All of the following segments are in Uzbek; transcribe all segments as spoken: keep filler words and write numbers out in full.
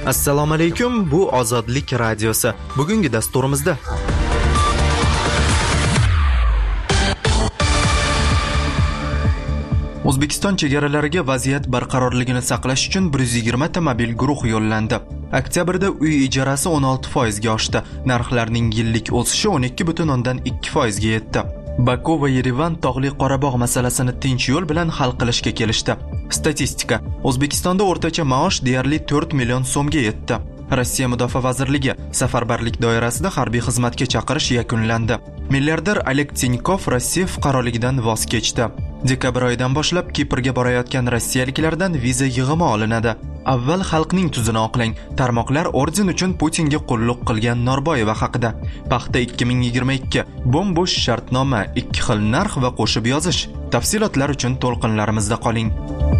Assalomu alaykum, bu Ozodlik radiosi. Bugungi dasturimizda O'zbekiston chegaralariga vaziyat barqarorligini saqlash uchun bir yuz yigirma ta mobil guruh yo'llandi. Oktyabrda uy ijarasi o'n olti foiz ga oshdi. Narxlarning yillik o'sishi o'n ikki butun o'ndan ikki foiz ga yetdi. Baku va Yerevan Tog'li Qorabog' masalasini tinch yo'l bilan hal qilishga kelishdi. Statistika: O'zbekistonda o'rtacha maosh deyarli to'rt million so'mga yetdi. Rossiya Mudofaa vazirligi safarbarlik doirasida harbiy xizmatga chaqirish yakunlandi. Milliarder Oleg Tinkov Rossiya fuqaroligidan voz kechdi. Dekabr oyidan boshlab Kiprga borayotgan rossiyaliklardan viza yig'imi olinadi. Avval xalqning tuzini oqlang. Tarmoqlar orden uchun Putinga qulluq qilgan Norboyeva haqida. Paxta ikki ming yigirma ikki. Bo'm-bo'sh shartnoma, ikki xil narx va qo'shib yozish. Tafsilotlar uchun to'lqinlarimizda qoling.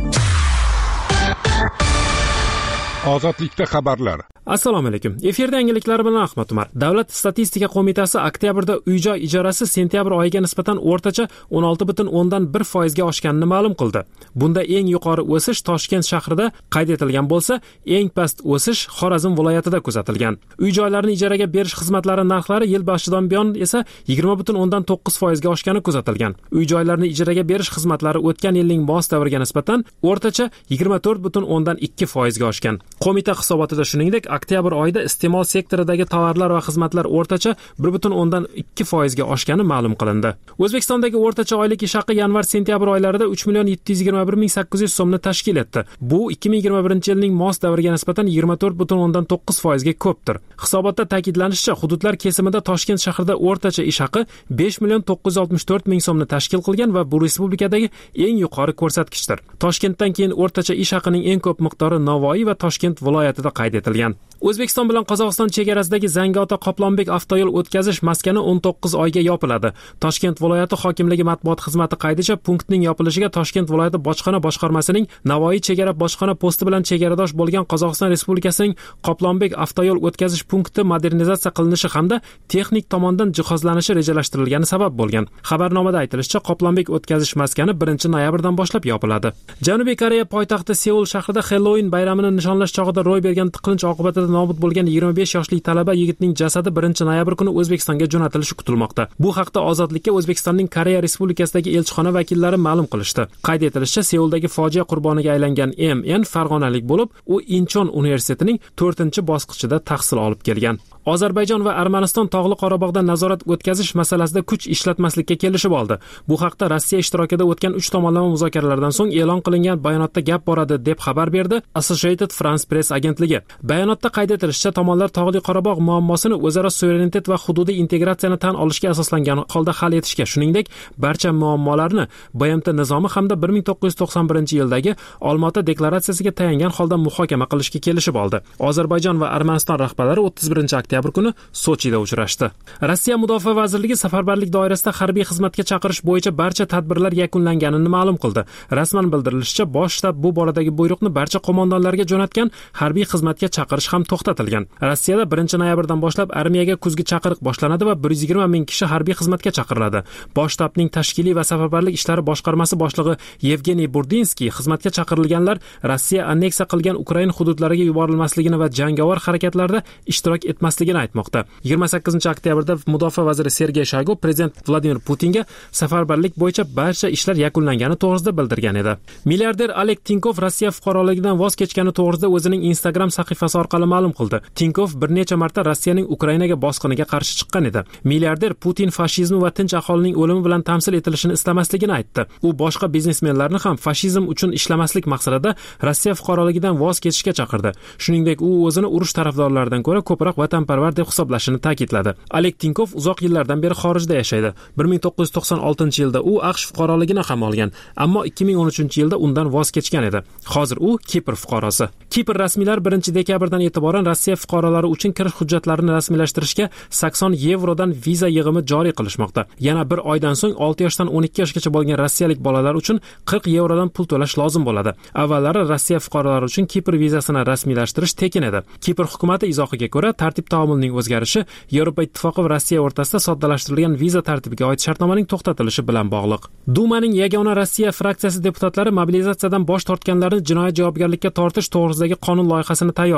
Ozodlikda xabarlar. Assalomu alaykum. Efirda yangiliklar bilan Ahmad Umar. Davlat statistika qo'mitasi oktyabrda uy-joy ijarasi sentyabr oyiga nisbatan o'rtacha o'n olti butun o'ndan bir foiz ga oshganini ma'lum qildi. Bunda eng yuqori o'sish Toshkent shahrida qayd etilgan bo'lsa, eng past o'sish Xorazm viloyatida kuzatilgan. Uy-joylarni ijaraga berish xizmatlari narxlari yil boshidan buyon esa yigirma butun o'ndan to'qqiz foiz ga oshgani kuzatilgan. Uy-joylarni ijaraga berish xizmatlari o'tgan yilning mos davriga nisbatan o'rtacha yigirma to'rt butun o'ndan ikki foiz ga oshgan. Qo'mita hisobotida shuningdek oktyabr oyida iste'mol sektoridagi tovarlar va xizmatlar o'rtacha bir butun o'ndan ikki foiz ga oshgani ma'lum qilindi. O'zbekistondagi o'rtacha oylik ish haqi yanvar-sentyabr oylarida uch million yetti yuz yigirma bir ming sakkiz yuz so'mni tashkil etdi. Bu ikki ming yigirma birinchi yilning mos davriga nisbatan yigirma to'rt butun o'ndan to'qqiz foiz ga ko'pdir. Hisobotda ta'kidlanishicha, hududlar kesimida Toshkent shahrida o'rtacha ish haqi besh million to'qqiz yuz oltmish to'rt ming so'mni tashkil qilgan va bu respublikadagi eng yuqori ko'rsatkichdir. Toshkentdan keyin o'rtacha ish haqining eng ko'p miqdori Navoiy va Toshkent viloyatida qayd etilgan. O'zbekiston bilan Qozog'iston chegarasidagi Zangiota-Qoplonbek avtoyo'l o'tkazish maskani o'n to'qqiz oyga yopiladi. Toshkent viloyati hokimligi matbuot xizmati qaydicha, punktning yopilishiga Toshkent viloyati bojxona boshqarmasining Navoiy chegara bojxona posti bilan chegaradosh bo'lgan Qozog'iston Respublikasining Qoplonbek avtoyo'l o'tkazish punkti modernizatsiya qilinishi hamda texnik tomondan jihozlanishi rejalashtirilgani sabab bo'lgan. Xabarnomada aytilishicha, Qoplonbek o'tkazish maskani birinchi noyabrdan boshlab yopiladi. Janubiy Koreya poytaxti Seul shahrida Halloween bayramini nishonlash chog'ida ro'y bergan tiqilinch oqibatida nobud bo'lgan yigirma besh yoshli talaba yigitning jasadi birinchi noyabr kuni O'zbekistonga jo'natilishi kutilmoqda. Bu haqda Ozodlikka O'zbekistonning Koreya Respublikasidagi elchixona vakillari ma'lum qilishdi. Qayd etilishicha, Seuldagi fojia qurboniga aylangan M N farg'onalik bo'lib, u Inchon universitetining to'rtinchi bosqichida tahsil olib kelgan. Ozarbayjon va Armaniston Tog'li Qorabog'da nazorat o'tkazish masalasida kuch ishlatmaslikka kelishib oldi. Bu haqda Rossiya ishtirokida o'tgan uch tomonlama muzokaralardan so'ng e'lon qilingan bayonotda gap boradi, deb xabar berdi Associated France Press agentligi. Bayonotda qayd etilishicha, tomonlar Tog'li Qorabog' muammosini o'zaro suverenitet va hududiy integratsiyani tan olishga asoslangan holda hal etishga, shuningdek, barcha muammolarni B M T nizomi hamda bir ming to'qqiz yuz to'qson birinchi yildagi Olmaota deklaratsiyasiga tayangan holda muhokama qilishga kelishib oldi. Ozarbayjon va Armaniston rahbarlari o'ttiz birinchi oktyabr kuni Sochida uchrashdi. Rossiya Mudofaa vazirligi safarbarlik doirasida harbiy xizmatga chaqirish bo'yicha barcha tadbirlar yakunlanganini ma'lum qildi. Rasman bildirilishicha, bosh shtab bu boradagi buyruqni barcha qo'mondonlarga jo'natgan, harbiy xizmatga chaqirish ham to'xtatilgan. Rossiyada birinchi noyabrdan boshlab armiyaga kuzgi chaqiriq boshlanadi va bir yuz yigirma ming kishi harbiy xizmatga chaqiriladi. Bosh shtabning tashkiliy va safarbarlik ishlari boshqarmasi boshlig'i Yevgeniy Burdinskiy xizmatga chaqirilganlar Rossiya anneksiya qilgan Ukraina hududlariga yuborilmasligini va jangovar harakatlarda ishtirok etmasligini aytmoqda. yigirma sakkizinchi oktyabrda Mudofaa vaziri Sergey Shoygu prezident Vladimir Putinga safarbarlik bo'yicha barcha ishlar yakunlangani to'g'risida bildirgan edi. Milliarder Oleg Tinkov Rossiya fuqaroligidan voz kechgani to'g'risida o'zining Instagram sahifasi orqali ma'lum qildi. Tinkov bir necha marta Rossiyaning Ukrainaga bosqiniga qarshi chiqqan edi. Milliarder Putin fashizmi va tinch aholining o'limi bilan tamsil etilishini istamasligini aytdi. U boshqa biznesmenlarni ham fashizm uchun ishlamaslik maqsadida Rossiya fuqaroligidan voz kechishga chaqirdi. Shuningdek, u o'zini urush tarafdorlaridan ko'ra ko'proq vatanparvar deb hisoblashini ta'kidladi. Oleg Tinkov uzoq yillardan beri xorijda yashaydi. bir ming to'qqiz yuz to'qson oltinchi yilda u AQSh fuqaroligini ham olgan, ammo ikki ming o'n uchinchi yilda undan voz kechgan edi. Hozir u Kipr fuqarosi. Kipr rasmiylari birinchi dekabrdan e'tiboran Rossiya fuqarolari uchun kirish hujjatlarini rasmiylashtirishga sakson yevrodan viza yig'imi joriy qilishmoqda. Yana bir oydan so'ng olti yoshdan o'n ikki yoshgacha bo'lgan rossiyalik bolalar uchun qirq yevrodan pul to'lash lozim bo'ladi. Avvallari Rossiya fuqarolari uchun Kipr vizasini rasmiylashtirish tekin edi. Kipr hukumati izohiga ko'ra, tartib taomilning o'zgarishi Yevropa Ittifoqi va Rossiya o'rtasida soddalashtirilgan viza tartibiga oid shartnomaning to'xtatilishi bilan bog'liq. Dumaning yagona Rossiya fraksiyasi deputatlari mobilizatsiyadan bosh tortganlarni jinoyat javobgarlikka tortish to'g'risidagi qonun loyihasini tayyorladi.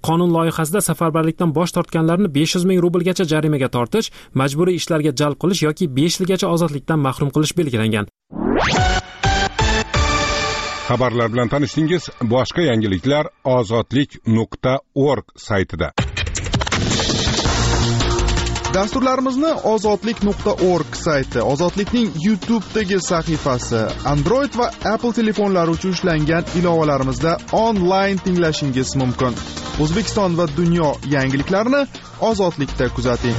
qonun loyihasida safarbarlikdan bosh tortganlarni besh yuz ming rublgacha jarimaga tortish, majburiy ishlarga jalb qilish yoki besh yilgacha ozodlikdan mahrum qilish belgilangan. Xabarlar bilan tanishdingiz. Boshqa yangiliklar ozodlik nuqta org saytida. Dasturlarimizni ozodlik nuqta org sayti, Ozodlikning YouTube'dagi sahifasi, Android va Apple telefonlari uchun ishlangan ilovalarimizda onlayn tinglashingiz mumkin. O'zbekiston va dunyo yangiliklarini Ozodlikda kuzating.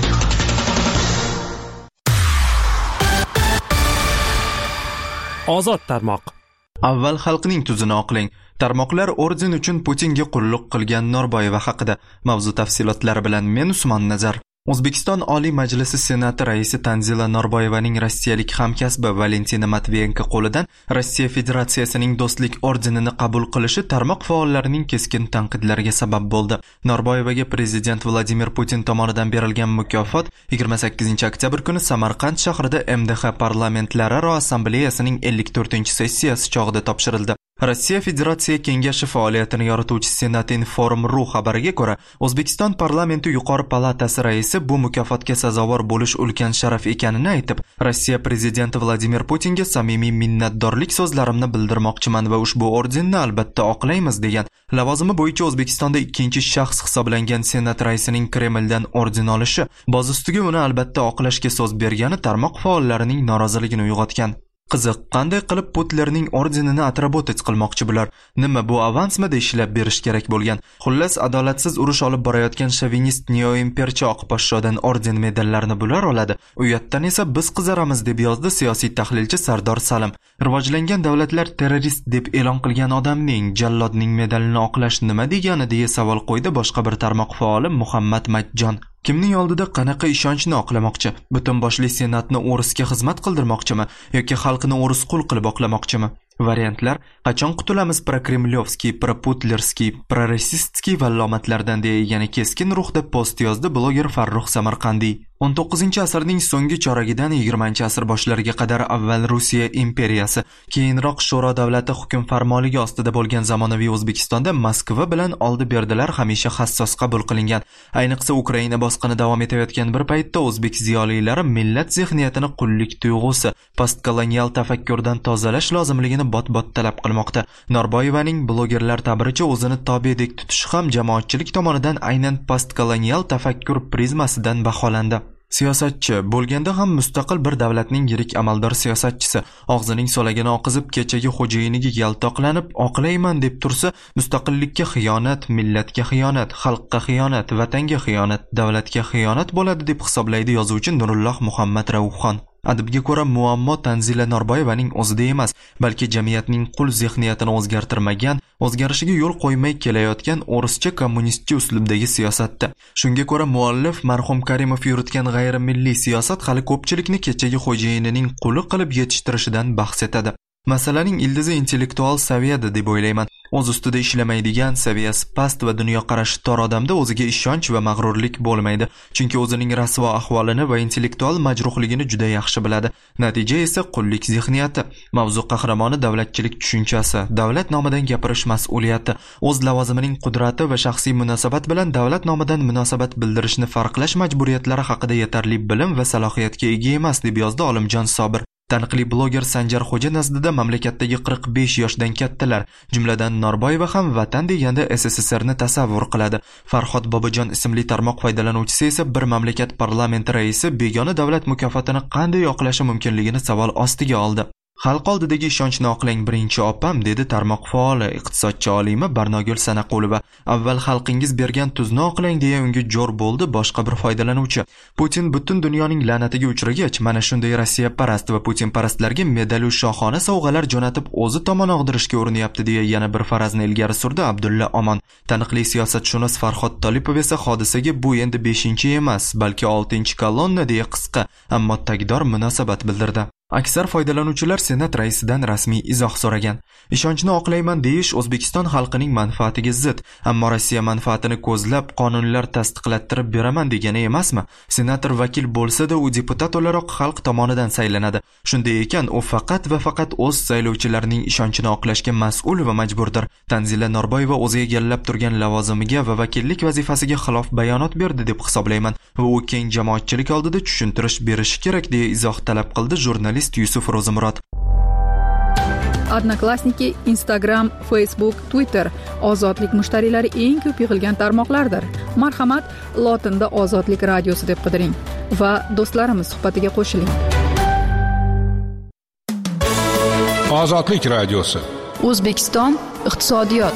Ozod tarmoq. Avval xalqning tuzini oqlang. Tarmoqlar orden uchun Putinga qulluq qilgan Norboyeva haqida. Mavzu tafsilotlari bilan men Usmon Nazar. O'zbekiston Oliy Majlisi Senati raisi Tanzila Norboyevaning rossiyalik hamkasbi Valentina Matviyenko qo'lidan Rossiya Federatsiyasining do'stlik ordenini qabul qilishi tarmoq faollarining keskin tanqidlariga sabab bo'ldi. Norboyevaga prezident Vladimir Putin tomonidan berilgan mukofot yigirma sakkizinchi oktyabr kuni Samarqand shahrida M D H Parlamentlararo Assambleyasining ellik to'rtinchi sessiyasi chog'ida topshirildi. Rossiya Federatsiya Kengashi faoliyatini yorituvchi Senatin Forum.ru xabariga ko'ra, O'zbekiston parlamenti yuqori palatasi raisi bu mukofotga sazovor bo'lish ulkan sharaf ekanini aytib, Rossiya prezidenti Vladimir Putinga samimiy minnatdorlik so'zlarimni bildirmoqchiman va ushbu ordenni albatta oqlaymiz degan. Lavozimi bo'yicha O'zbekistonda ikkinchi shaxs hisoblangan Senat raisining Kremldan orden olishi, boz ustiga uni albatta oqlashga so'z bergani tarmoq faollarining noroziligini uyg'otgan. Qiziq, qanday qilib Putlerning ordenini atrabotets qilmoqchi bular? Nima bu avansmida ishlab berish kerak bo'lgan? Xullas, adolatsiz urush olib borayotgan shovinist neoimperchi oqposhshodan orden medallarni bular oladi. Uyatdan esa biz qizaramiz deb yozdi siyosiy tahlilchi Sardor Salim. Rivojlangan davlatlar terrorist deb e'lon qilgan odamning, jallodning medalini oqlash nima degani deya savol qo'ydi boshqa bir tarmoq faoli Muhammad Majjon. Kimning oldida qanaqa ishonchni oqlamoqchi? Butun boshli senatni o'risga xizmat qildirmoqchimi yoki xalqni o'ris qul qilib oqlamoqchimi? Variantlar qachon qutulamiz prokremlyovskiy, proputlerskiy, prorossistskiy vallomatlardan deya yana keskin ruhda post yozdi bloger Farruh Samarqandiy. o'n to'qqizinchi asrning so'nggi choragidan yigirmanchi asr boshlariga qadar avval Rossiya imperiyasi, keyinroq Sho'ro davlati hukm farmonligi ostida bo'lgan zamonaviy O'zbekistonda Moskva bilan oldi-berdilar hamisha hassos qabul qilingan. Ayniqsa Ukraina bosqini davom etayotgan bir paytda o'zbek ziyolilari millat zehniyatini qullik tuyg'usi, postkolonial tafakkurdan tozalash lozimligini bot-bot talab qilmoqda. Norboyevaning blogerlar ta'biricha o'zini tobedek tutishi ham jamoatchilik tomonidan aynan postkolonial tafakkur prizmasidan baholandi. Siyosatchi bo'lganda ham mustaqil bir davlatning yirik amaldor siyosatchisi og'zining so'lagini oqizib kechagi xo'jayiniga yaltoqlanib oqlayman deb tursa, mustaqillikka xiyonat, millatga xiyonat, xalqqa xiyonat, vatanga xiyonat, davlatga xiyonat bo'ladi deb hisoblaydi yozuvchi Nurulloh Muhammad Raufxon. Adibga ko'ra muammo Tanzila Norboyevaning o'zida emas, balki jamiyatning qul zehniyatini o'zgartirmagan, o'zgarishiga yo'l qo'ymay kelayotgan o'rischa kommunistcha uslubdagi siyosatda. Shunga ko'ra muallif marhum Karimov yuritgan g'ayrimilliy siyosat hali ko'pchilikni kechagi xo'jayinining quli qilib yetishtirishidan bahs etadi. Masalaning ildizi intellektual saviyada deb o'ylayman. O'z ustida ishlamaydigan, saviyasi past va dunyoqarashi tor odamda o'ziga ishonch va mag'rurlik bo'lmaydi, chunki o'zining rasvo ahvolini va intellektual majruhligini juda yaxshi biladi. Natija esa qullik zehniyati. Mavzu qahramoni davlatchilik tushunchasi, davlat nomidan gapirish mas'uliyati, o'z lavozimining qudrati va shaxsiy munosabat bilan davlat nomidan munosabat bildirishni farqlash majburiyatlari haqida yetarli bilim va salohiyatga ega emas deb yozdi Olimjon Sobir. Taniqli bloger Sanjar Xo'ja nazdida mamlakatdagi qirq besh yoshdan kattalar, jumladan Norboyeva ham vatan deganda S S S R ni tasavvur qiladi. Farhod Bobojon ismli tarmoq foydalanuvchisi esa bir mamlakat parlamenti raisi begona davlat mukofotini qanday oqlashi mumkinligini savol ostiga oldi. Xalq oldidagi ishonchni oqlang birinchi opam, dedi tarmoq faoli, iqtisodchi olimi Barnogul Sanaqulova. Avval xalqingiz bergan tuzni oqlang deya unga jo'r bo'ldi boshqa bir foydalanuvchi. Putin butun dunyoning la'natiga uchragach, mana shunday Rossiya parast va Putin parastlarga medal va shohona sovg'alar jo'natib o'zi tomon og'dirishga urinyapti deya yana bir farazni ilgari surdi Abdulla Omon. Taniqli siyosatshunos Farhod Tolipov esa hodisaga bu endi beshinchi emas, balki oltinchi kolonna deya qisqa, ammo tagdor munosabat bildirdi. Aksar foydalanuvchilar Senat raisidan rasmiy izoh so'ragan. Ishonchni oqlayman deyish O'zbekiston xalqining manfaatiga zid, ammo Rossiya manfaatini ko'zlab qonunlar tasdiqlattirib beraman degani emasmi? Senator vakil bo'lsa-da, u deputat o'laroq xalq tomonidan saylanadi. Shunday ekan, u faqat va faqat o'z saylovchilarining ishonchini oqlashga mas'ul va majburdir. Tanzila Norboyeva o'zi egallab turgan lavozimiga va vakillik vazifasiga xilof bayonot berdi deb hisoblayman va u keng jamoatchilik oldida tushuntirish berishi kerak deya izoh talab qildi jurnalist Yusuf Ro'zimurod. Odnoklassniki, Instagram, Facebook, Twitter ozodlik mushtariylari eng ko'p yig'ilgan tarmoqlardir. Marhamat, lotinda Ozodlik radiosi deb qidiring va do'stlarimiz suhbatiga qo'shiling. Ozodlik radiosi. O'zbekiston iqtisodiyot.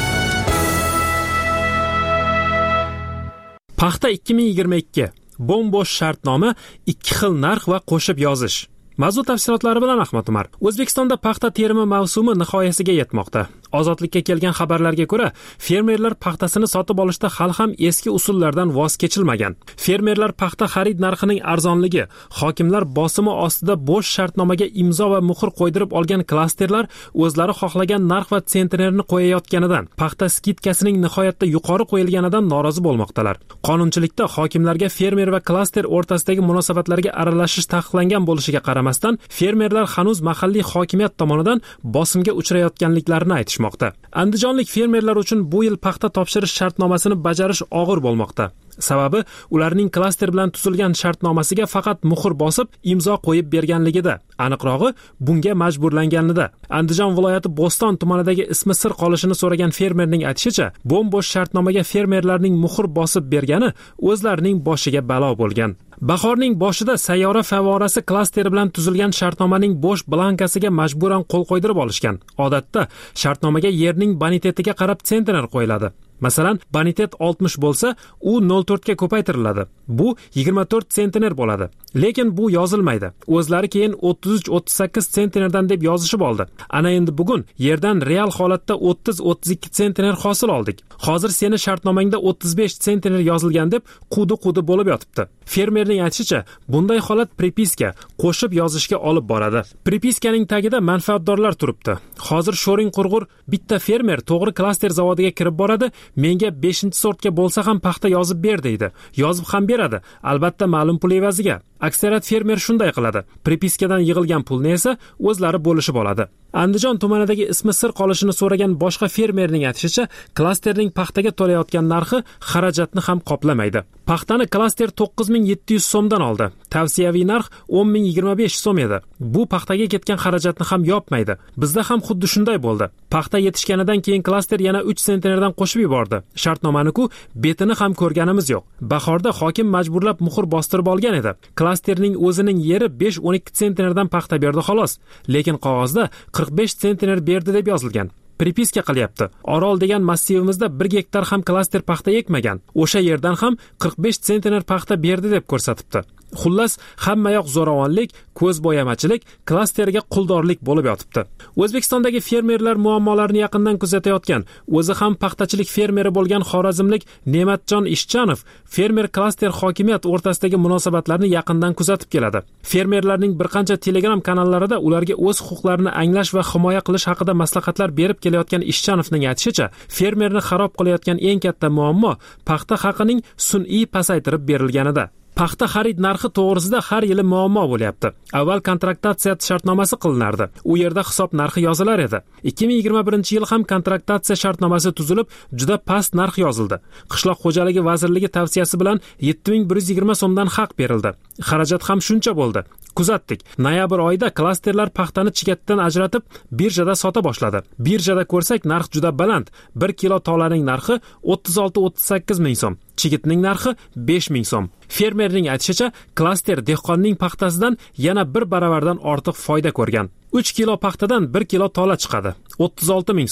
Paxta ikki ming yigirma ikki. Bo'm-bo'sh shartnoma, ikki xil narx va qo'shib yozish. Mavzu tafsilotlari bilan Ahmad Umar. O'zbekistonda paxta terimi mavsumi nihoyasiga yetmoqda. Ozodlikka kelgan xabarlarga ko'ra, fermerlar paxtasini sotib olishda hali ham eski usullardan voz kechilmagan. Fermerlar paxta xarid narxining arzonligi, hokimlar bosimi ostida bo'sh shartnomaga imzo va muhr qo'ydirib olgan klasterlar o'zlari xohlagan narx va sentnerni qo'yayotganidan, paxta skidkasining nihoyatda yuqori qo'yilganidan norozi bo'lmoqdalar. Qonunchilikda hokimlarga fermer va klaster o'rtasidagi munosabatlarga aralashish taqiqlangan bo'lishiga qaramasdan, fermerlar hanuz mahalliy hokimiyat tomonidan bosimga uchrayotganliklarini aytishmoqda. Andijonlik fermerlar uchun bu yil paxta topshirish shartnomasini bajarish og'ir bo'lmoqda. Sababi ularning klaster bilan tuzilgan shartnomasiga faqat muhr bosib, imzo qo'yib berganligida, aniqrog'i bunga majburlanganida. Andijon viloyati Bo'ston tumanidagi ismi sir qolishini so'ragan fermerning aytishicha, bo'm-bo'sh shartnomaga fermerlarning muhr bosib bergani o'zlarining boshiga balo bo'lgan. Bahorning boshida sayyora favorasi klasteri bilan tuzilgan shartnomaning bo'sh blankasiga majburan qo'l qo'ydirib olishgan. Odatda shartnomaga yerning bonitetiga qarab sentner qo'yiladi. Masalan, bonitet oltmish bo'lsa, u nol to'rt ga ko'paytiriladi. Bu yigirma to'rt sentner bo'ladi. Lekin bu yozilmaydi. O'zlari keyin o'ttiz uch o'ttiz sakkiz sentnerdan deb yozishib oldi. Ana endi bugun yerdan real holatda o'ttiz o'ttiz ikki sentner hosil oldik. Hozir seni shartnomangda o'ttiz besh sentner yozilgan deb qudi-qudi bo'lib yotibdi. Fermerning aytishicha, bunday holat prepiska, qo'shib yozishga olib boradi. Prepiskaning tagida manfaatdorlar turibdi. Hozir sho'ring qurg'ur bitta fermer to'g'ri klaster zavodiga kirib boradi, menga beshinchi sortga bo'lsa ham paxta yozib ber deydi. Yozib ham beradi, albatta ma'lum pul evaziga. Aksariyat fermer shunday qiladi. Prepiskadan yig'ilgan pulni esa o'zlari bo'lishib oladi. Andijon tumanidagi ismi sir qolishini so'ragan boshqa fermerning aytishicha, klasterning paxtaga to'layotgan narxi xarajatni ham qoplamaydi. Paxtani klaster to'qqiz ming yetti yuz so'mdan oldi. Tavsiyaviy narx o'n ming yigirma besh so'm edi. Bu paxtaga ketgan xarajatni ham yopmaydi. Bizda ham xuddi shunday bo'ldi. Paxta yetishganidan keyin klaster yana uch sentnerdan qo'shib yubordi. Shartnomani-ku betini ham ko'rganimiz yo'q. Bahorda hokim majburlab muhr bostirib olgan edi. Klasterning o'zining yeri besh o'n ikki sentnerdan paxta berdi xolos. Lekin qog'ozda qirq besh sentner berdi deb yozilgan. Prepiska qilyapti. Orol degan massivimizda bir gektar ham klaster paxta ekmagan. O'sha yerdan ham qirq besh sentner paxta berdi deb ko'rsatibdi. Xullas, hamma yoq zo'ravonlik, ko'zbo'yamachilik, klasterga quldorlik bo'lib yotibdi. O'zbekistondagi fermerlar muammolarini yaqindan kuzatayotgan, o'zi ham paxtachilik fermeri bo'lgan xorazmlik Ne'matjon Ishchanov fermer klaster hokimiyat o'rtasidagi munosabatlarni yaqindan kuzatib keladi. Fermerlarning bir qancha Telegram kanallarida ularga o'z huquqlarini anglash va himoya qilish haqida maslahatlar berib kelayotgan Ishchanovning aytishicha, fermerni xarob qilayotgan eng katta muammo paxta haqining sun'iy pasaytirib berilganida. Paxta xarid narxi to'g'risida har yili muammo bo'lyapti. Avval kontraktatsiya shartnomasi qilinardi. U yerda hisob narxi yozilar edi. ikki ming yigirma birinchi yil ham kontraktatsiya shartnomasi tuzilib, juda past narx yozildi. Qishloq xo'jaligi vazirligi tavsiyasi bilan yetti ming bir yuz yigirma so'mdan haq berildi. Xarajat ham shuncha bo'ldi. Kuzatdik. Noyabr oyida klasterlar paxtani chigatidan ajratib, birjada sota boshladi. Birjada ko'rsak, narx juda baland. bir kilo tolaning narxi o'ttiz olti o'ttiz sakkiz ming so'm. Chigitning narxi besh ming so'm. Fermerning aytishicha, klaster dehqonning paxtasidan yana bir baravardan ortiq foyda ko'rgan. uch kilo paxtadan bir kilo tola chiqadi. o'ttiz olti ming so'm.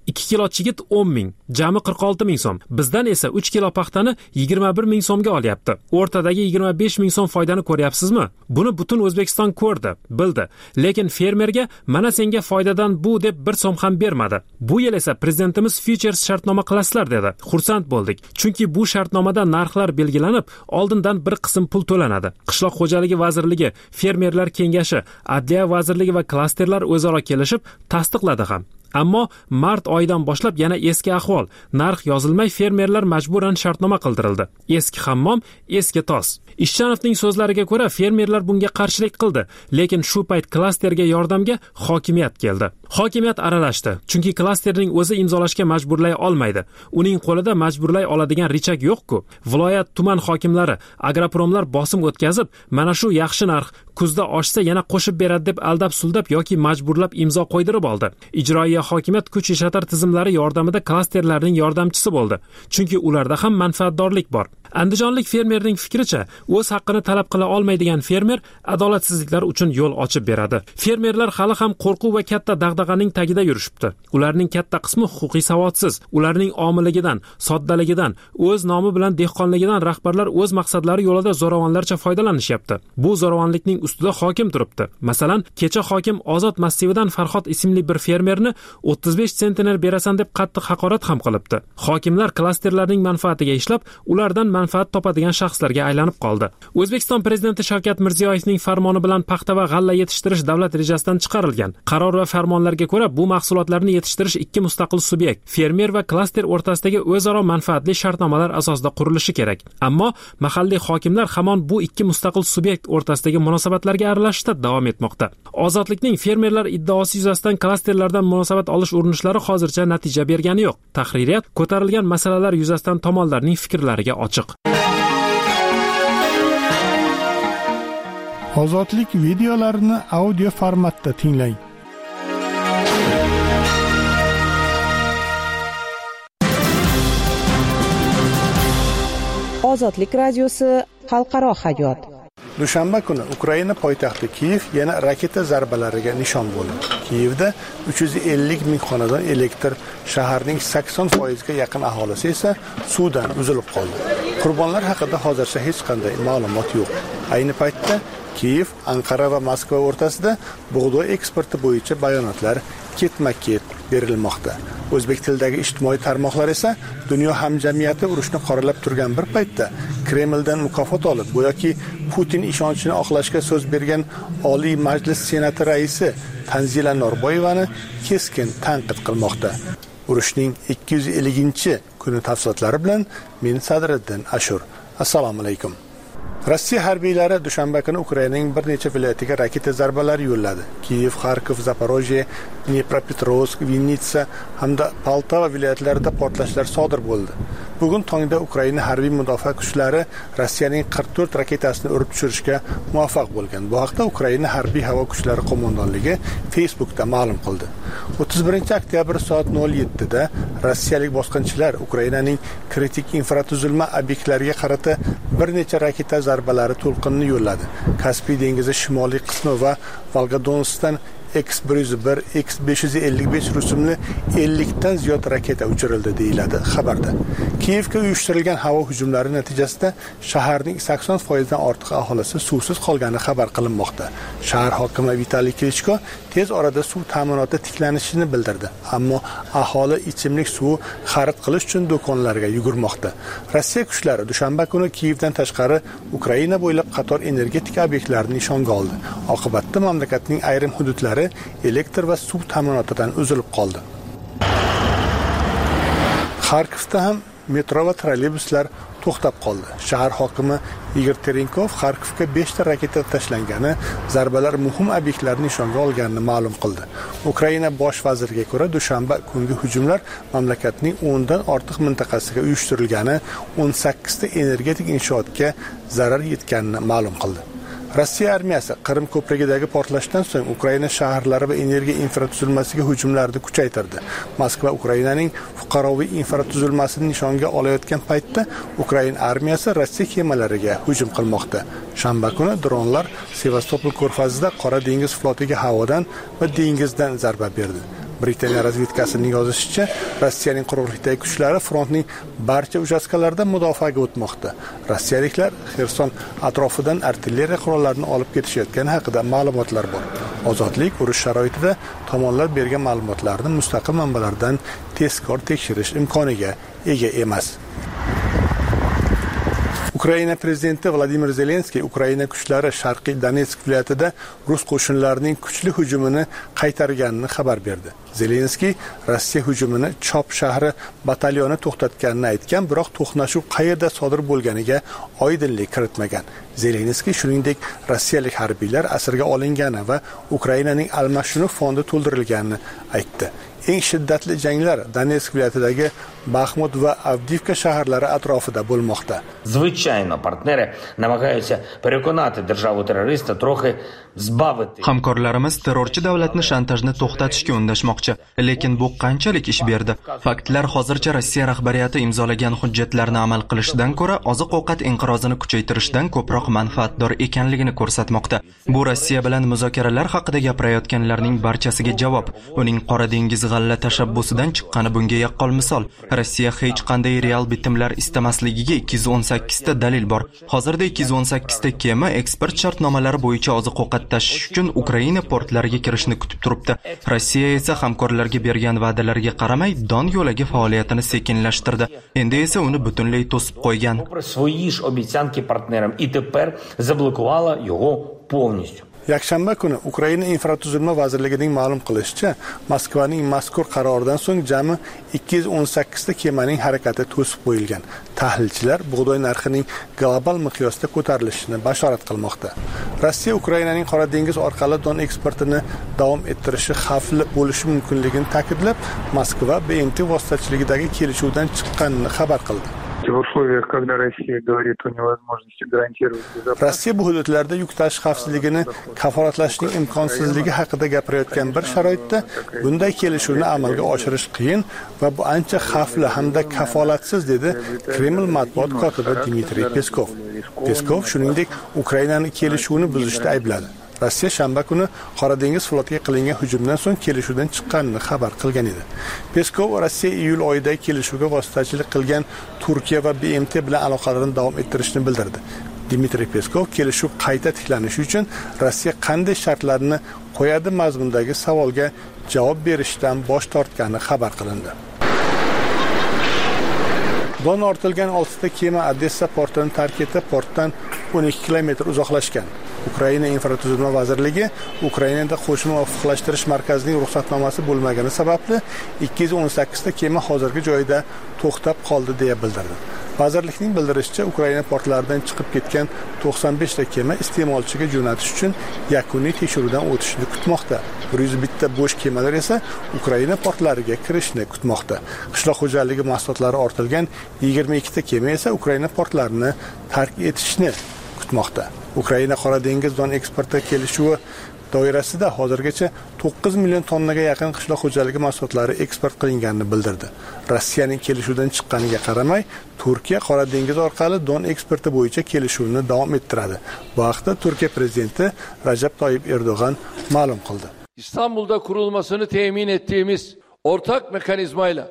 ikki kilo chigit o'n ming, jami qirq olti ming so'm. Bizdan esa uch kilo paxtani yigirma bir ming so'mga olyapti. O'rtadagi yigirma besh ming so'm foydani ko'ryapsizmi? Buni butun O'zbekiston ko'rdi, bildi. Lekin fermerga mana senga foydadan bu deb bir so'm ham bermadi. Bu yil esa prezidentimiz futures shartnoma qilasizlar dedi. Xursand bo'ldik. Chunki bu shartnomada narxlar belgilanib, oldindan bir qism pul to'lanadi. Qishloq xo'jaligi vazirligi, fermerlar kengashi, adliya vazirligi va klasterlar o'zaro kelishib tasdiqladi ham. Ammo mart oyidan boshlab yana eski ahvol. Narx yozilmay fermerlar majburan shartnoma qildirildi. Eski hammom, eski tos. Ishchanovning so'zlariga ko'ra fermerlar bunga qarshilik qildi, lekin shu payt klasterga yordamga hokimiyat keldi. Hokimiyat aralashdi, chunki klasterning o'zi imzolashga majburlay olmaydi. Uning qo'lida majburlay oladigan richak yo'q-ku. Viloyat tuman hokimlari, agropromlar bosim o'tkazib, mana shu yaxshi narx kuzda oshsa yana qo'shib beradi deb aldab-suldab yoki majburlab imzo qo'ydirib oldi. Ijroiya hokimiyat kuch ishlatar tizimlari yordamida klasterlarning yordamchisi bo'ldi, chunki ularda ham manfaatdorlik bor. Andijonlik fermerning fikricha, o'z haqqini talab qila olmaydigan fermer adolatsizliklar uchun yo'l ochib beradi. Fermerlar hali ham qo'rquv va katta dag'dag'aning tagida yurishibdi. Ularning katta qismi huquqiy savodsiz. Ularning omiligidan, soddaligidan, o'z nomi bilan dehqonligidan rahbarlar o'z maqsadlari yo'lida zo'ravonlarcha foydalanishyapti. Bu zo'ravonlikning ustida hokim turibdi. Masalan, kecha hokim Ozod massividan Farhod ismli bir fermerni o'ttiz besh sentner berasan deb qattiq haqorat ham qilibdi. Hokimlar klasterlarning manfaatiga ishlab, ulardan manfaat topadigan shaxslarga aylanib qoldi. O'zbekiston prezidenti Shavkat Mirziyoyevning farmoni bilan paxta va g'alla yetishtirish davlat rejasidan chiqarilgan. Qaror va farmonlarga ko'ra bu mahsulotlarni yetishtirish ikki mustaqil subyekt, fermer va klaster o'rtasidagi o'zaro manfaatli shartnomalar asosida qurilishi kerak. Ammo mahalliy hokimlar hamon bu ikki mustaqil subyekt o'rtasidagi munosabatlarga aralashishda davom etmoqda. Ozodlikning fermerlar iddaosi yuzasidan klasterlardan munosabat olish urinishlari hozircha natija bergani yo'q. Tahririyat ko'tarilgan masalalar yuzasidan tomonlarning fikrlariga ochiq. Ozodlik videolarini audio formatda tinglang. Ozodlik radiosi xalqaro hayot. Dushanba kuni Ukraina poytaxti Kiyev yana raketa zarbalariga nishon bo'ldi. Kiyevda uch yuz ellik ming xonadon elektr, shaharning sakson foiz ga yaqin aholisi esa suvdan uzilib qoldi. Qurbonlar haqida hozircha hech qanday ma'lumot yo'q. Ayni paytda Kiyev, Anqara va Moskva o'rtasida bug'doy eksporti bo'yicha bayonotlar ketma-ket berilmoqda. O'zbek tilidagi ijtimoiy tarmoqlar esa dunyo hamjamiyati urushni qoralab turgan bir paytda Kremldan mukofot olib, go'yoki Putin ishonchini oqlashga so'z bergan Oliy Majlis Senati raisi Tanzila Norboyevani keskin tanqid qilmoqda. Urushning ikki yuz ellinchi kuni tafsilotlari bilan men Sadriddin Ashur. Assalomu alaykum. Rossiya harbiylari dushanba kuni Ukrainaning bir necha viloyatiga raketa zarbalari yo'lladi. Kiyev, Kharkiv, Zaporojye, Dnepropetrovsk, Vinnitsa hamda Poltava viloyatlarida portlashlar sodir bo'ldi. Bugun tongda Ukraina harbiy mudofaa kuchlari Rossiyaning qirq to'rt raketasini urib tushirishga muvaffaq bo'lgan. Bu haqda Ukraina harbiy havo kuchlari qo'mondonligi Facebookda ma'lum qildi. o'ttiz birinchi oktyabr soat nol yetti da rossiyalik bosqinchilar Ukrainaning kritik infratuzilma obyektlariga qarata bir necha raketa zarbalari to'lqinini yo'lladi. Kaspiy dengizi shimoliy qismi va Volgodonskdan X bir yuz bir, X besh yuz ellik besh rusumli ellik dan ziyod raketa uchirildi deyiladi xabarda. Kiyevga uyushtirilgan havo hujumlari natijasida shaharning sakson foiz dan ortiq aholisi suvsiz qolgani xabar qilinmoqda. Shahar hokimi Vitaliy Klitschko tez orada suv ta'minoti tiklanishini bildirdi, ammo aholi ichimlik suvi xarid qilish uchun do'konlarga yugurmoqda. Rossiya kuchlari dushanba kuni Kiyevdan tashqari Ukraina bo'ylab qator energetik obyektlarni nishonga oldi. Oqibatda mamlakatning ayrim hududlari elektr va suv ta'minotidan uzilib qoldi. Kharkivda ham metro va trolleybuslar to'xtab qoldi. Shahar hokimi Igor Terenkov Kharkivga besh ta raketa tashlangani, zarbalar muhim obyektlarni nishonga olganini ma'lum qildi. Ukraina bosh vaziriga ko'ra, dushanba kungi hujumlar mamlakatning o'n dan ortiq mintaqasiga uyushtirilgani, o'n sakkiz ta energetik inshootga zarar yetganini ma'lum qildi. Rossiya armiyasi Qrim ko'prigidagi portlashdan so'ng Ukraina shaharlari va energiya infratuzilmasiga hujumlarni kuchaytirdi. Moskva Ukrainaning fuqaroviy infratuzilmasini nishonga olayotgan paytda Ukraina armiyasi Rossiya kemalariga hujum qilmoqda. Shanba kuni dronlar Sevastopol ko'rfazida Qora dengiz flotiga havodan va dengizdan zarba berdi. Britaniya razvedkasining yozishicha, Rossiyaning quruqlikdagi kuchlari frontning barcha uchastkalarida mudofaaga o'tmoqda. Rossiyaliklar Xerson atrofidan artilleriya qurollarini olib ketishayotgani haqida ma'lumotlar bor. Ozodlik urush sharoitida tomonlar bergan ma'lumotlarni mustaqil manbalardan tezkor tekshirish imkoniga ega emas. Ukraina prezidenti Vladimir Zelenskiy Ukraina kuchlari Sharqiy Donetsk viloyatida rus qo'shinlarining kuchli hujumini qaytarganini xabar berdi. Zelenskiy Rossiya hujumini Chop shahri batalyoni to'xtatganini aytgan, biroq to'qnashuv qayerda sodir bo'lganiga oydinlik kiritmagan. Zelenskiy shuningdek rossiyalik harbiylar asirga olingani va Ukrainaning almashinuv fondi to'ldirilganini aytdi. Eng shiddatli janglar Donetsk viloyatidagi Baxmut va Avdivka shaharlari atrofida bo'lmoqda. Звичайно, партнери намагаються переконати державу-терориста трохи збавити. Hamkorlarimiz terrorchi davlatni shantajni to'xtatishga undashmoqchi, lekin bu qanchalik ish berdi? Faktlar hozircha Rossiya rahbariyati imzolagan hujjatlarni amal qilishdan ko'ra oziq-ovqat inqirozini kuchaytirishdan ko'proq manfaatdor ekanligini ko'rsatmoqda. Bu Rossiya bilan muzokaralar haqida gapirayotganlarning barchasiga javob. Uning Qora dengiz g'alla tashabbusidan chiqqani bunga yaqqol misol. Rossiya hech qanday real bitimlar istamasligiga ikki yuz o'n sakkiz ta dalil bor. Hozirda ikki yuz o'n sakkiz ta kema eksport shartnomalari bo'yicha oziq-ovqat tashish uchun Ukraina portlariga kirishni kutib turibdi. Rossiya esa hamkorlarga bergan va'dalarga qaramay Don yo'lagi faoliyatini sekinlashtirdi. Endi esa uni butunlay to'sib qo'ygan. Свої ж обіцянки партнерам і тепер заблокувала його повністю. Yakshanba kuni Ukraina infratuzilma vazirligining ma'lum qilishicha, Moskvaning mazkur qaroridan so'ng jami ikki yuz o'n sakkiz ta kemaning harakati to'sib qo'yilgan. Tahlilchilar bug'doy narxining global miqyosda ko'tarilishini bashorat qilmoqda. Rossiya Ukrainaning Qora dengiz orqali don eksportini davom ettirishi xavfli bo'lishi mumkinligini ta'kidlab, Moskva B M T vositachiligidagi kelishuvdan chiqqanini xabar qildi. Rossiya bu hududlarda yuk tashish xavfsizligini kafolatlashning imkonsizligi haqida gapirayotgan bir sharoitda bunday kelishuvni amalga oshirish qiyin va bu ancha xavfli hamda kafolatsiz, dedi Kreml matbuot kotibi Dmitriy Peskov. Peskov shuningdek Ukrainani kelishuvni buzishda aybladi. Rossiya shanba kuni Qora dengiz flotiga qilingan hujumdan so'ng kelishuvdan chiqqanini xabar qilgan edi. Peskov Rossiya iyul oyida kelishuvga vositachilik qilgan Turkiya va B M T bilan aloqalarini davom ettirishni bildirdi. Dmitriy Peskov kelishuv qayta tiklanishi uchun Rossiya qanday shartlarni qo'yadi mazmundagi savolga javob berishdan bosh tortgani xabar qilindi. Don ortilgan oltita kema Odessa portini tark etib, portdan o'n ikki kilometr uzoqlashgan. Ukraina infratuzilma vazirligi Ukrainada qo'shma muvofiqlashtirish markazining ruxsatnomasi bo'lmagani sababli ikki yuz o'n sakkiz ta kema hozirgi joyida to'xtab qoldi deya bildirdi. Vazirlikning bildirishicha, Ukraina portlaridan chiqib ketgan to'qson besh ta kema iste'molchiga jo'natish uchun yakuniy tekshiruvdan o'tishni kutmoqda. bir yuz bir ta bo'sh kemalar esa Ukraina portlariga kirishni kutmoqda. Qishloq xo'jaligi mahsulotlari ortilgan yigirma ikki ta kema esa Ukraina portlarini tark etishni kutmoqda. Ukraina Qora dengiz don eksporti kelishuvi doirasida hozirgacha to'qqiz million tonnaga yaqin qishloq xo'jaligi mahsulotlari eksport qilinganini bildirdi. Rossiyaning kelishuvdan chiqqaniga qaramay, Turkiya Qora dengiz orqali don eksporti bo'yicha kelishuvni davom ettiradi. Bu haqda Turkiya prezidenti Rajab Toyyib Erdo'g'an ma'lum qildi. İstanbul'da kurulmasını temin ettiğimiz ortak mekanizmayla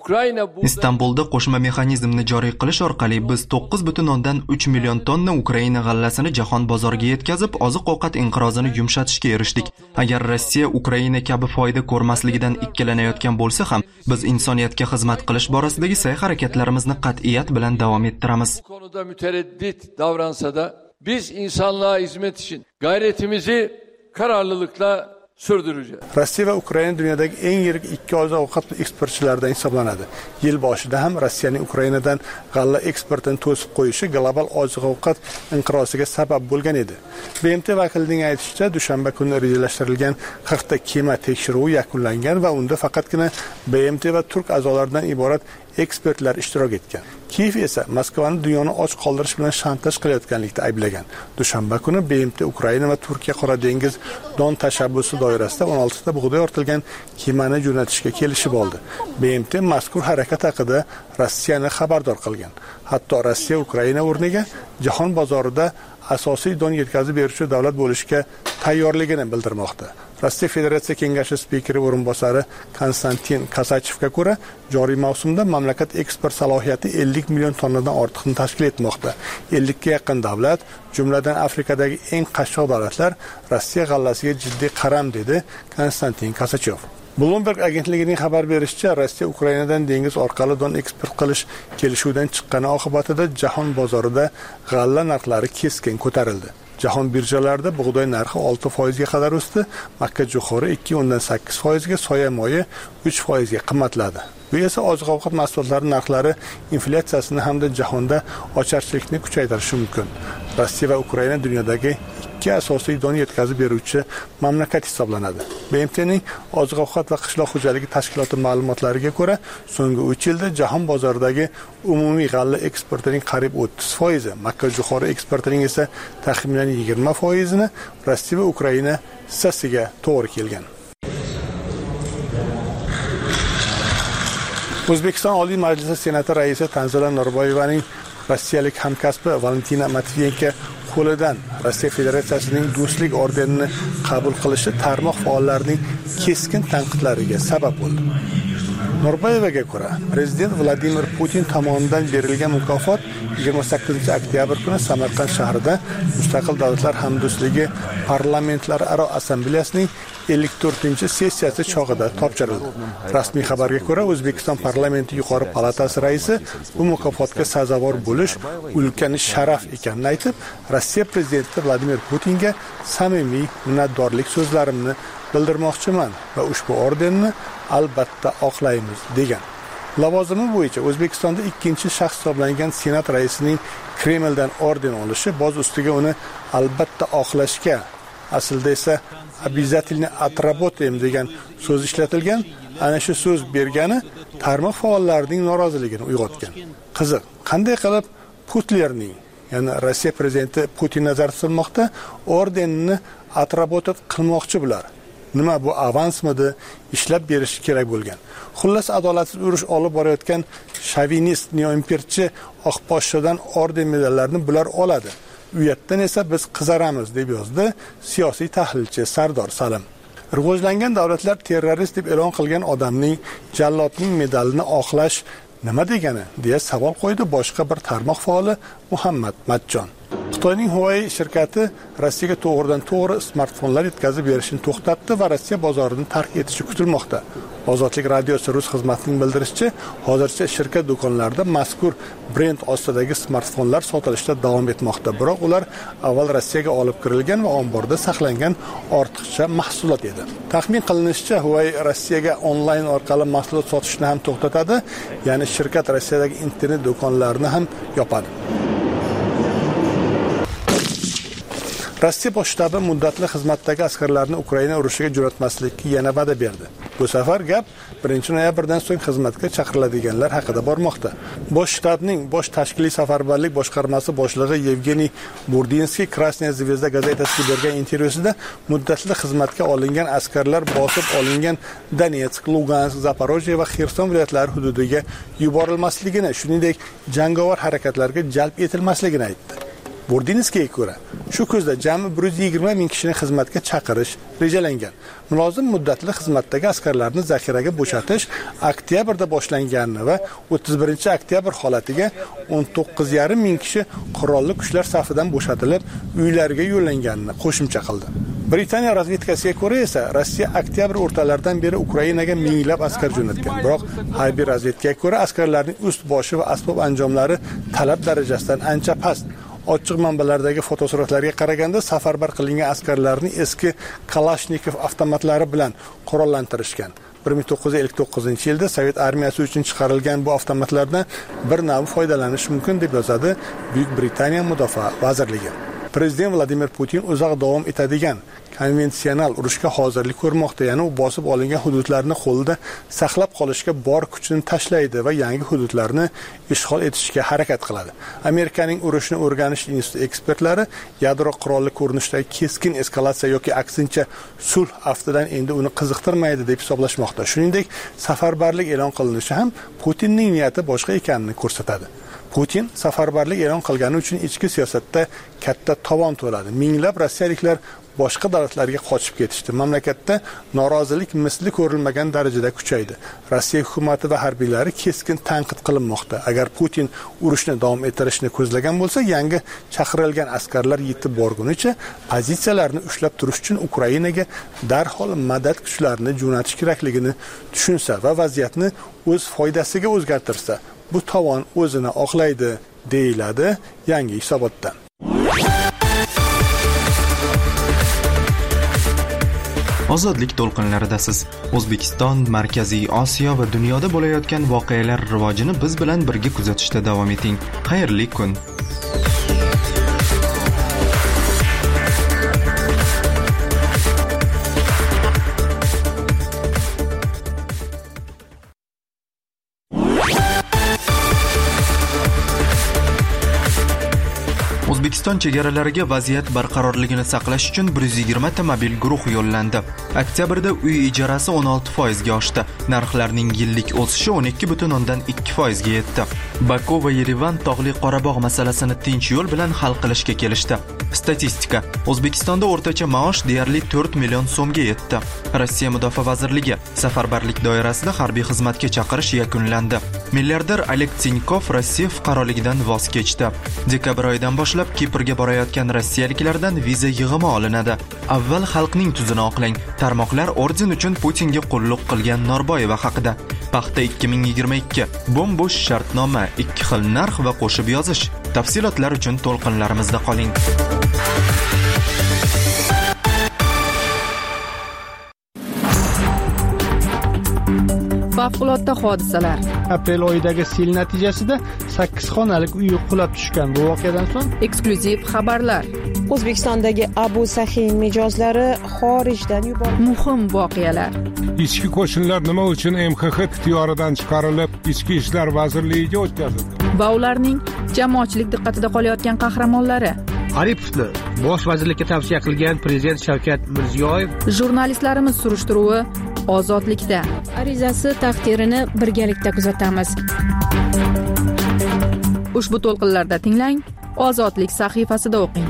Istanbulda qo'shma mexanizmni joriy qilish orqali biz to'qqiz butun o'ndan uch million tonna Ukraina g'allasini jahon bozoriga yetkazib, oziq-ovqat inqirozini yumshatishga erishdik. Agar Rossiya Ukraina kabi foyda ko'rmasligidan ikkilanayotgan bo'lsa ham, biz insoniyatga xizmat qilish borasidagi sa'y-harakatlarimizni qat'iyat bilan davom ettiramiz. Bu konuda mütereddit davransa da biz insanlığa hizmet için gayretimizi kararlılıkla sürdüreceğiz. Rossiya va Ukraina dunyodagi eng yirik ikki oziq-ovqat eksportchilaridan hisoblanadi. Yil boshida ham Rossiyaning Ukrainadan g'alla eksportini to'sib qo'yishi global oziq-ovqat inqiroziga sabab bo'lgan edi. B M T vakilining aytishicha, dushanba kuni rejalashtirilgan qirq ta kema tekshiruvi yakunlangan va unda faqatgina B M T va Turk a'zolaridan iborat ekspertlar ishtirok etgan. Kiyev esa Moskvani dunyoni och qoldirish bilan shantaj qilayotganlikda ayblagan. Dushanba kuni B M T Ukraina va Turkiya Qora dengiz don tashabbusi doirasida o'n olti ta bug'doy ortilgan kemani jo'natishga kelishib oldi. B M T mazkur harakat haqida Rossiyani xabardor qilgan. Hatto Rossiya Ukraina o'rniga jahon bozorida asosiy don yetkazib beruvchi davlat bo'lishga tayyorligini bildirmoqda. Rossiya Federatsiya Kengashi spikeri o'rinbosari Konstantin Kasachevga ko'ra, joriy mavsumda mamlakat eksport salohiyati ellik million tonnadan ortiqni tashkil etmoqda. ellik ga yaqin davlat, jumladan Afrikadagi eng qashshoq davlatlar Rossiya g'allasiga jiddiy qaram, dedi Konstantin Kasachev. Bloomberg agentligining xabar berishicha, Rossiya Ukrainadan dengiz orqali don eksport qilish kelishuvidan chiqqani oqibatida jahon bozorida g'alla narxlari keskin ko'tarildi. Jahon birjalarida bug'doy narxi olti foiz ga qadar o'sdi, makkajo'xori ikki o'ndan sakkiz foiz ga, soya moyi uch foiz ga qimmatladi. Bu esa oziq-ovqat mahsulotlari narxlari inflyatsiyasini hamda jahonda ocharchilikni kuchaytirishi mumkin. Rossiya va Ukraina dunyodagi ikki asosiy don yetkazib beruvchi mamlakat hisoblanadi. B M T'ning oziq-ovqat va qishloq xo'jaligi tashkiloti ma'lumotlariga ko'ra, so'nggi uch yilda jahon bozoridagi umumiy g'alla eksportining qariyb o'ttiz foizi, makkajo'xori eksportining esa taxminan yigirma foizini Rossiya va Ukraina hissasiga to'g'ri kelgan. O'zbekiston Oliy Majlisi Senati raisi Tanzila Norboyevaning rossiyalik hamkasbi Valentina Matviyenko qo'lidan Rossiya Federatsiyasining do'stlik ordenini qabul qilishi tarmoq faollarining keskin tanqidlariga sabab bo'ldi. Norboyevaga ko'ra, prezident Vladimir Putin tomonidan berilgan mukofot yigirma sakkizinchi oktyabr kuni Samarqand shahrida Mustaqil Davlatlar Hamdo'stligi parlamentlararo assambleyasining ellik to'rtinchi sessiyasi chog'ida topshirildi. Rasmiy xabarga ko'ra, O'zbekiston parlamenti yuqori palatasi raisi bu mukofotga sazovor bo'lish ulkan sharaf ekanini aytib, Rossiya prezidenti Vladimir Putinga samimiy minnatdorlik so'zlarimni bildirmoqchiman va ushbu ordenni albatta oqlaymiz degan. Lavozimi bo'yicha O'zbekistonda ikkinchi shaxs hisoblangan Senat raisining Kremldan orden olishi boz ustiga uni albatta oqlashga, aslida esa обязательно отработаем degan so'z ishlatilgan. Ana shu so'z bergani tarmoq faollarining noroziligini uyg'otgan. Qiziq, qanday qilib Putlerning, ya'ni Rossiya prezidenti Putin nazarda tutilmoqda, ordenni отработать qilmoqchi bular. Nima bu, avansmidi, ishlab berish kerak bo'lgan. Xullas, adolatsiz urush olib borayotgan shovinist neoimperchi oqposhshadan orden medallarini bular oladi. Uyatdan esa biz qizaramiz, deb yozdi siyosiy tahlilchi Sardor Salim. Rivojlangan davlatlar terrorist deb e'lon qilgan odamning, jallodning medalini oqlash nima degani, deya savol qo'ydi boshqa bir tarmoq faoli Muhammad Matjon. Xitoyning Huawei shirkati Rossiyaga to'g'ridan to'g'ri smartfonlar yetkazib berishini to'xtatdi va Rossiya bozorini tark etishi kutilmoqda. Ozodlik radiosi rus xizmatining bildirishicha, hozircha shirkat do'konlarida mazkur brend ostidagi smartfonlar sotilishda davom etmoqda. Biroq ular avval Rossiyaga olib kirilgan va omborda saqlangan ortiqcha mahsulot edi. Taxmin qilinishicha, Huawei Rossiyaga onlayn orqali mahsulot sotishni ham to'xtatadi, ya'ni shirkat Rossiyadagi internet do'konlarini ham yopadi. Rossiya bosh shtabi muddatli xizmatdagi askarlarni Ukraina urushiga jo'natmaslikka yana va'da berdi. Bu safar gap birinchi noyabrdan so'ng xizmatga chaqiriladiganlar haqida bormoqda. Bosh shtabning bosh tashkiliy safarbarlik boshqarmasi boshlig'i Yevgeniy Burdinskiy Krasnaya Zvezda gazetasiga bergan intervyusida muddatli xizmatga olingan askarlar bosib olingan Donetsk, Lugansk, Zaporojye va Xerson viloyatlari hududiga yuborilmasligini, shuningdek jangovar harakatlarga jalb etilmasligini aytdi. Burdinskiyga ko'ra, shu kuzda jami bir yuz yigirma ming kishini xizmatga chaqirish rejalangan. Mulozim muddatli xizmatdagi askarlarni zaxiraga bo'shatish oktyabrda boshlanganini va o'ttiz birinchi oktyabr holatiga o'n to'qqiz yarim ming kishi qurolli kuchlar safidan bo'shatilib, uylariga yo'llanganini qo'shimcha qildi. Britaniya razvedkasiga ko'ra esa, Rossiya oktyabr o'rtalaridan beri Ukrainaga minglab askar jo'natgan. Biroq harbiy razvedkaga ko'ra, askarlarning ust boshi va asbob anjomlari talab darajasidan ancha past. Ochiq manbalardagi fotosuratlarga qaraganda, safarbar qilingan askarlarni eski Kalashnikov avtomatlari bilan qurollantirishgan. bir ming to'qqiz yuz ellik to'qqizinchi yilda Sovet armiyasi uchun chiqarilgan bu avtomatlardan bir navi foydalanish mumkin, deb yozadi Buyuk Britaniya Mudofaa vazirligi. Prezident Vladimir Putin uzoq davom etadigan konvensional urushga hozirlik ko'rmoqda, ya'ni u bosib olingan hududlarni qo'lida saqlab qolishga bor kuchini tashlaydi va yangi hududlarni ishg'ol etishga harakat qiladi. Amerikaning urushni o'rganish instituti ekspertlari yadro qurolli ko'rinishdagi keskin eskalatsiya yoki aksincha sulh aftidan endi uni qiziqtirmaydi deb hisoblashmoqda. Shuningdek, safarbarlik e'lon qilinishi ham Putinning niyati boshqa ekanini ko'rsatadi. Putin safarbarlik e'lon qilgani uchun ichki siyosatda katta tovon to'ladi. Minglab rossiyaliklar boshqa davlatlarga qochib ketishdi. Mamlakatda norozilik misli ko'rilmagan darajada kuchaydi. Rossiya hukumati va harbiylari keskin tanqid qilinmoqda. Agar Putin urushni davom ettirishni ko'zlagan bo'lsa, yangi chaqirilgan askarlar yetib borgunicha pozitsiyalarni ushlab turish uchun Ukrainaga darhol madad kuchlarini jo'natish kerakligini tushunsa va vaziyatni o'z foydasiga o'zgartirsa, bu tovon o'zini oqlaydi, deyiladi yangi hisobotda. Ozodlik to'lqinlaridasiz. O'zbekiston, Markaziy Osiyo va dunyoda bo'layotgan voqealar rivojini biz bilan birga kuzatishda davom eting. Xayrli kun. O'zbekiston chegaralariga vaziyat barqarorligini saqlash uchun bir yuz yigirma ta mobil guruh yo'llandi. Oktyabrda uy ijarasi o'n olti foiz ga oshdi. Narxlarning yillik o'sishi o'n ikki butun o'ndan ikki foiz ga yetdi. Baku va Yerevan tog'li Qorabog' masalasini tinch yo'l bilan hal qilishga kelishdi. Statistika: O'zbekistonda o'rtacha maosh deyarli to'rt million so'mga yetdi. Rossiya Mudofaa vazirligi safarbarlik doirasida harbiy xizmatga chaqirish yakunlandi. Milliarder Oleg Tinkov Rossiya fuqaroligidan voz kechdi. Dekabr oyidan boshlab Kiprga borayotgan rossiyaliklardan viza yig'imi olinadi. Avval xalqning tuzini oqlang. Tarmoqlar orden uchun Putinga qulluq qilgan Norboyeva haqida. Paxta ikki ming yigirma ikki. Bo'm-bo'sh shartnoma, ikki xil narx va qo'shib yozish. Tafsilotlar uchun to'lqinlarimizda qoling. Favqulodda hodisalar. Aprel oyidagi sel natijasida sakkiz xonalik uy qulab tushgan. Bu voqeadan so'ng eksklyuziv xabarlar. O'zbekistondagi Abu Sahiy mijozlari xorijdan yuborildi. Muhim voqealar. Ichki qo'shinlar nima uchun M X X ixtiyoridan chiqarilib, Ichki ishlar vazirligiga o'tkazildi? Va ularning jamoatchilik diqqatida qolayotgan qahramonlari. Aripovni bosh vazirlikka tavsiya qilgan prezident Shavkat Mirziyoyev. Jurnalistlarimiz surishtiruvi ozodlikda. Arizasi taqdirini birgalikda kuzatamiz. Ushbu to'lqinlarda tinglang, Ozodlik sahifasida o'qing.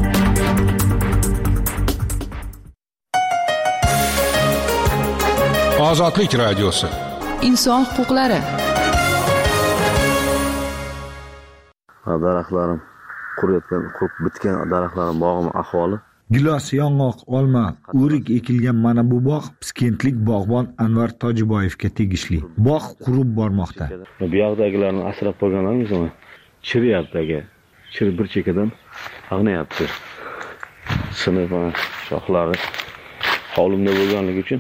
Ozodlik radiosi. Inson huquqlari. Daraxtlarim quriyotgan, qurib bitgan daraxtlarim bog'im ahvoli. Gilos, yong'oq, olma, o'rik ekilgan mana bu bog' Piskentlik bog'bon Anvar Tojiboyevga tegishli. Bog' qurib bormoqda. Bu yoqdagilarni asrab qo'yganlarmiz uni. Chiryapti aka. Chirib bir chekadan ag'nayapti. Sinib shoxlari hovlimda bo'lganligi uchun.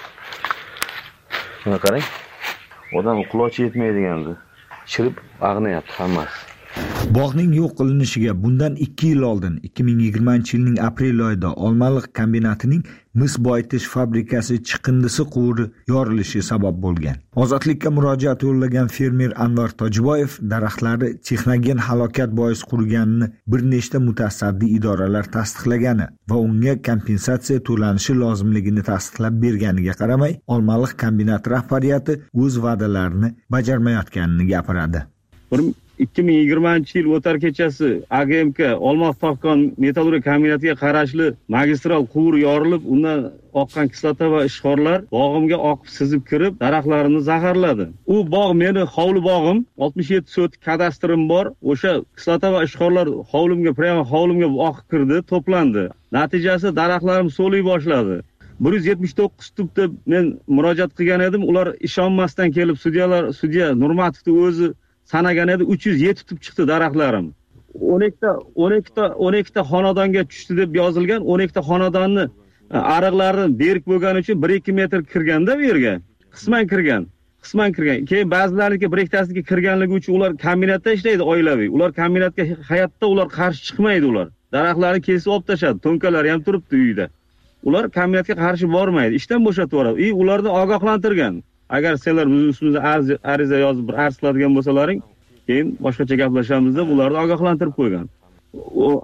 Mana qarang. Odam qulochi yetmaydigandi. Chirib ag'nayapti hammasi. Bog'ning yo'q qilinishiga bundan ikki yil oldin ikki ming yigirmanchi yilning aprel oyida Olmaliq kombinatining mis boyitish fabrikasi chiqindisi quvuri yorilishi sabab bo'lgan. Ozodlikka murojaat yo'llagan fermer Anvar Tojiboyev daraxtlari texnogen halokat bois quriganini bir nechta mutasaddi idoralar tasdiqlagani va unga kompensatsiya to'lanishi lozimligini tasdiqlab berganiga qaramay, Olmaliq kombinati rahbariyati o'z va'dalarini bajarmayotganini gapiradi. ikki ming yigirmanchi yil o'tar kechasi A G M K Olmaliq Topkon metallurgiya kombinatiga qarashli magistral quvur yorilib, undan oqqan kislota va ishxorlar bog'imga oqib sizib kirib, daraxtlarimni zaharladi. U bog' meni hovli bog'im, oltmish yetti sot kadastrim bor. O'sha kislota va ishxorlar hovlimga, prямо hovlimga oqib kirdi, to'plandi. Natijasi daraxtlarim so'liy boshladi. bir yuz yetmish to'qqiz tubda men murojaat qilgan edim. Ular ishonmasdan kelib sudyalar, sudya Nurmatovni o'zi sanagan edi, uch yuz yetti tub chiqdi daraxtlarim. o'n ikkita o'n ikkita o'n ikkita xonadonga tushdi deb yozilgan. o'n ikkita xonadonni ariqlari berk bo'lgani uchun bir ikki metr kirganda bu yerga qisman kirgan. Qisman kirgan. Keyin ba'zilarniki bir ikkitasiga kirganligi uchun ular kombinatda ishlaydi oilaviy. Ular kombinatga hayotda ular qarshi chiqmaydi ular. Daraxtlarni kesib olib tashadi. To'nkalari ham turibdi uyda. Ular kombinatga qarshi bormaydi. Ishdan bo'shatib yuboradi. I ularni ogohlantirgan. Agar senlar biz ustimizda ariza yozib bir arz qiladigan bo'lsalaring, keyin boshqacha gaplashamiz deb ularni ogohlantirib qo'ygan.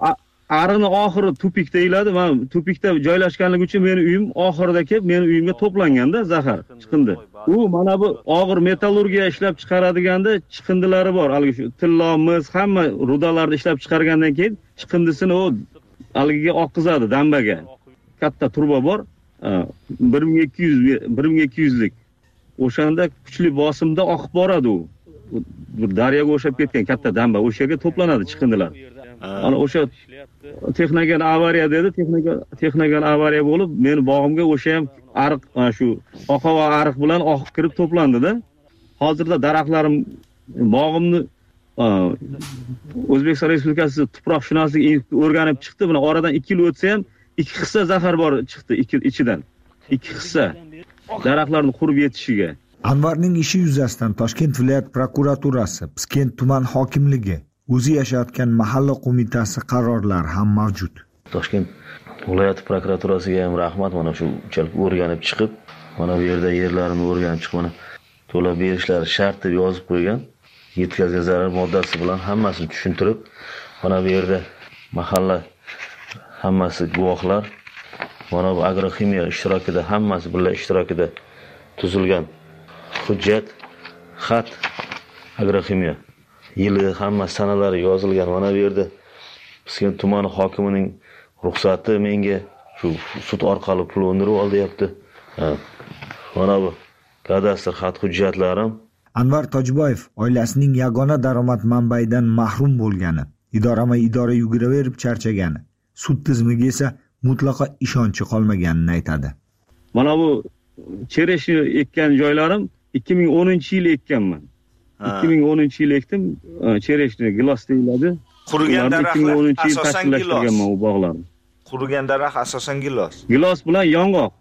ariqni oxiri tupik deyiladi. Men tupikda joylashganligi uchun meni uyim oxirida kelib, meni uyimga to'planganda zahar chiqindi. U mana bu og'ir metallurgiya ishlab chiqaradiganda chiqindilari bor. Haligi shu tillo, mis, hamma rudalarni ishlab chiqargandan keyin chiqindisini u haligiga oqizadi dambaga. Katta turba bor. bir ming ikki yuz bir ming ikki yuz lik. O'shanda kuchli bosimda oqib boradi u. Bir daryoga o'xshab ketgan katta damba, o'sha yerga to'planadi chiqindilar. Ana o'sha texnogen avariya dedi, texnogen texnogen avariya bo'lib, meni bog'imga o'sha ham ariq, mana shu oqova ariq bilan oqib kirib to'plandi-da. Hozirda daraxtlarim, bog'imni O'zbekiston Respublikasi tuproqshunosligi o'rganib chiqdi. Buni oradan ikki yil o'tsa ham ikki hissa zahar bor chiqdi ichidan. ikki hissa daraxtlarning qurib yetishiga. Anvarning ishi yuzasidan Toshkent viloyat prokuraturasi, Piskent tuman hokimligi, o'zi yashayotgan mahalla qo'mitasi qarorlari ham mavjud. Toshkent viloyat prokuraturasiga ham rahmat, mana shu unchalik o'rganib chiqib, mana bu yerda yerlarini o'rganib chiqib, mana to'lab berishlari shart deb yozib qo'ygan. Yetkazgan zarar moddasi bilan hammasini tushuntirib, mana bu yerda mahalla hammasi guvohlar, mana bu agroximiya ishtirokida, hammasi birga ishtirokida tuzilgan hujjat, xat agroximiya yili hamma sanalari yozilgan. Mana bu yerda Piskent tumani hokimining ruxsati menga shu sud orqali pul undirib ol deyapti. Mana bu kadastr xat hujjatlarim. Anvar Tojboyev oilasining yagona daromad manbaidan mahrum bo'lgani, idorama-idora yuguraverib charchagani, sud tizimiga esa mutlaqo ishonchi qolmaganini aytadi. Mana bu chereshni ekkan joylarim ikki ming o'ninchi yil ekkanman. ikki ming o'ninchi yil ekdim, chereshni gilos deyiladi. Qurigan daraxtlar asosan gilos. Bu bog'larni. Qurigan daraxt asosan gilos. Gilos bilan yong'oq.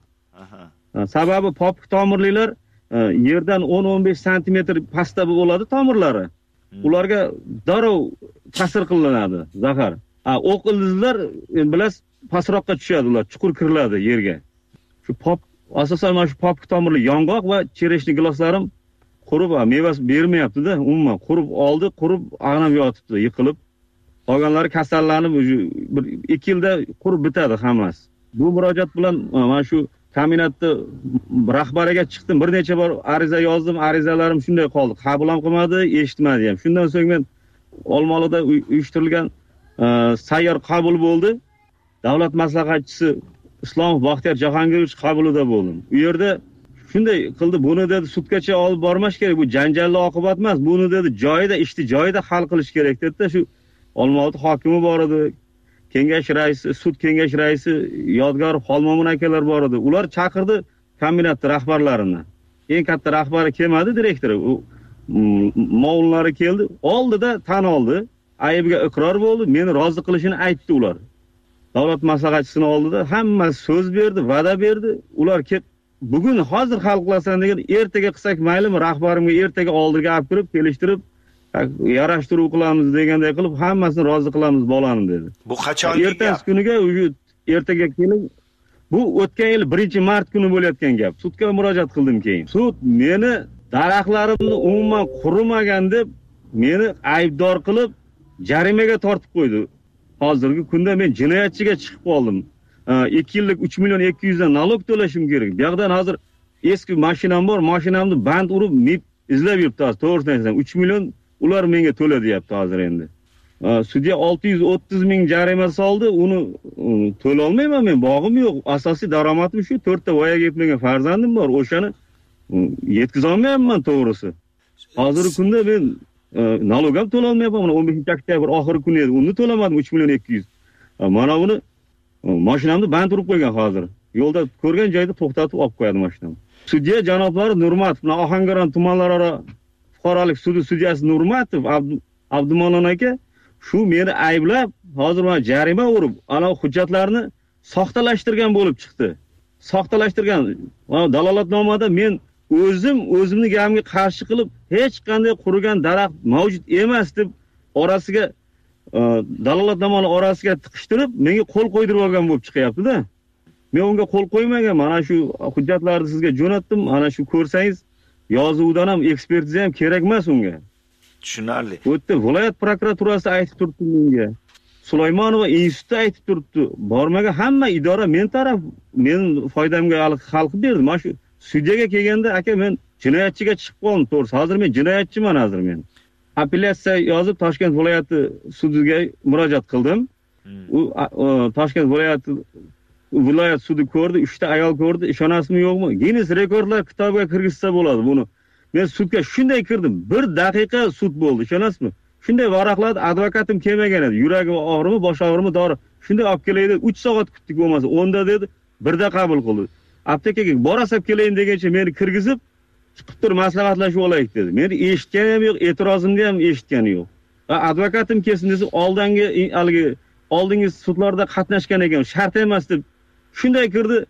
Sababi popuk tomirlilar yerdan o'n o'n besh santimetr pastda bo'ladi tomirlari. Ularga darrov ta'sir qilinadi zahar. O'q ildizlar bilasiz pastroqqa tushadi, ular chuqur kiriladi yerga. Shu pop asosan mana shu popuk tomirli yong'oq va chereshni giloslarim qurib, meva bermayapti-da, umuman qurib oldi, qurib ag'nab yotibdi, yiqilib. Qolganlari kasallanib, bir ikki yilda qurib bitadi hammasi. Bu murojaat bilan mana shu kombinatda rahbariga chiqdim, bir necha bor ariza yozdim, arizalarim shunday qoldi. Qabul ham qilmadi, eshitmadi ham. Shundan so'ng men Olmaliqda uyushtirilgan sayyor qabul bo'ldi. Davlat maslahatchisi Islomov Baxtiyor Jahongirovich qabulida bo'ldim. U yerda shunday qildi, buni dedi sudgacha olib bormash kerak, bu janjalli oqibat emas, buni dedi joyida, ishni joyida hal qilish kerak dedi-da. Shu Olmaliq hokimi bor edi, kengash raisi, sud kengash raisi Yodgor Xolmomun akalar bor edi. Ular chaqirdi kombinat rahbarlarini. Eng katta rahbari kelmadi, direktori. U ma'murlari keldi, oldida tan oldi, aybiga iqror bo'ldi, meni rozi qilishini aytdi ular. Davlat maslahatchisini oldida hamma so'z berdi, va'da berdi. Ular kelib bugun hozir hal qilasan degan, ertaga qilsak maylimi, rahbarimga ertaga oldiga olib kirib, kelishtirib, yarashtiruv qilamiz deganday qilib, hammasini rozi qilamiz bolani dedi. Bu qachongi gap? Ertasi kuniga ertaga kelib, bu o'tgan yil birinchi mart kuni bo'layotgan gap. Sudga murojaat qildim keyin. Sud meni daraxtlarimni umuman qurimagan deb meni aybdor qilib jarimaga tortib qo'ydi. Hozirgi kunda men jinoyatchiga chiqib qoldim. ikki yillik uch million ikki yuz dan nalog to'lashim kerak. Bu yerdan hozir eski mashinam bor, mashinamni band urib, mib izlab yuribdi. To'g'risini aytsam, uch million ular menga to'la deyapti hozir endi. Sudya olti yuz o'ttiz ming jarima soldi, uni to'la olmayman men, bog'im yo'q. Asosiy daromadim shu, to'rtta voyaga yetmagan farzandim bor, o'shani yetkiza olmayapman to'g'risi. Hozirgi kunda men nalog ham to'la olmayapman. Mana o'n beshinchi oktyabr oxirgi kuni edi, uni to'lamadim uch million ikki yuz. Mana buni mashinamni band urib qo'ygan hozir. Yo'lda ko'rgan joyda to'xtatib olib qo'yadi mashinamni. Sudya janoblari Nurmatov, Ohangaron tumanlararo fuqarolik sudi sudyasi Nurmatov Abdumolon aka shu meni ayblab, hozir mana jarima urib, ana hujjatlarni soxtalashtirgan bo'lib chiqdi. Soxtalashtirgan. Mana dalolatnomada men o'zim o'zimni gapimga qarshi qilib, hech qanday qurigan daraxt mavjud emas deb orasiga dalolatnomani orasiga tiqishtirib, menga qo'l qo'ydirib olgan bo'lib chiqyapti-da. Men unga qo'l qo'ymagan. Mana shu hujjatlarni sizga jo'natdim. Mana shu ko'rsangiz, yozuvdan ham ekspertiza ham kerak emas unga. Tushunarli. O'tdi viloyat prokuraturasi aytib turibdi menga. Sulaymonova instituti aytib turibdi. Bormagan hamma idora men taraf, men foydamga xalqib berdi. Mana shu sudyaga kelganda aka men jinoyatchiga chiqib qoldim, to'g'ri. Hozir men jinoyatchiman hozir men. Apellyatsiya yozib Toshkent viloyati sudiga murojaat qildim. U Toshkent viloyati viloyat sudi ko'rdi, uchta ayol ko'rdi, ishonasizmi yo'qmi? Guinness rekordlar kitobiga kirgizsa bo'ladi buni. Men sudga shunday kirdim, bir daqiqa sud bo'ldi, ishonasizmi? Shunday varaqladi, advokatim kelmagan edi. Yuragim og'rimi, bosh og'rimi, dori. Shunday olib kelaydi, uch soat kutdik bo'lmasa, o'nda dedi, birda qabul qildi. Aptekaga borasab kelayin degancha meni kirgizib, chiqib tur maslahatlashib olaylik dedi. Meni eshitganim ham yo'q, e'tirozimni ham eshitgani yo'q. Va advokatim kelsin desa, oldingi haligi oldingi sudlarda qatnashgan ekan, shart emas deb shunday kirdi,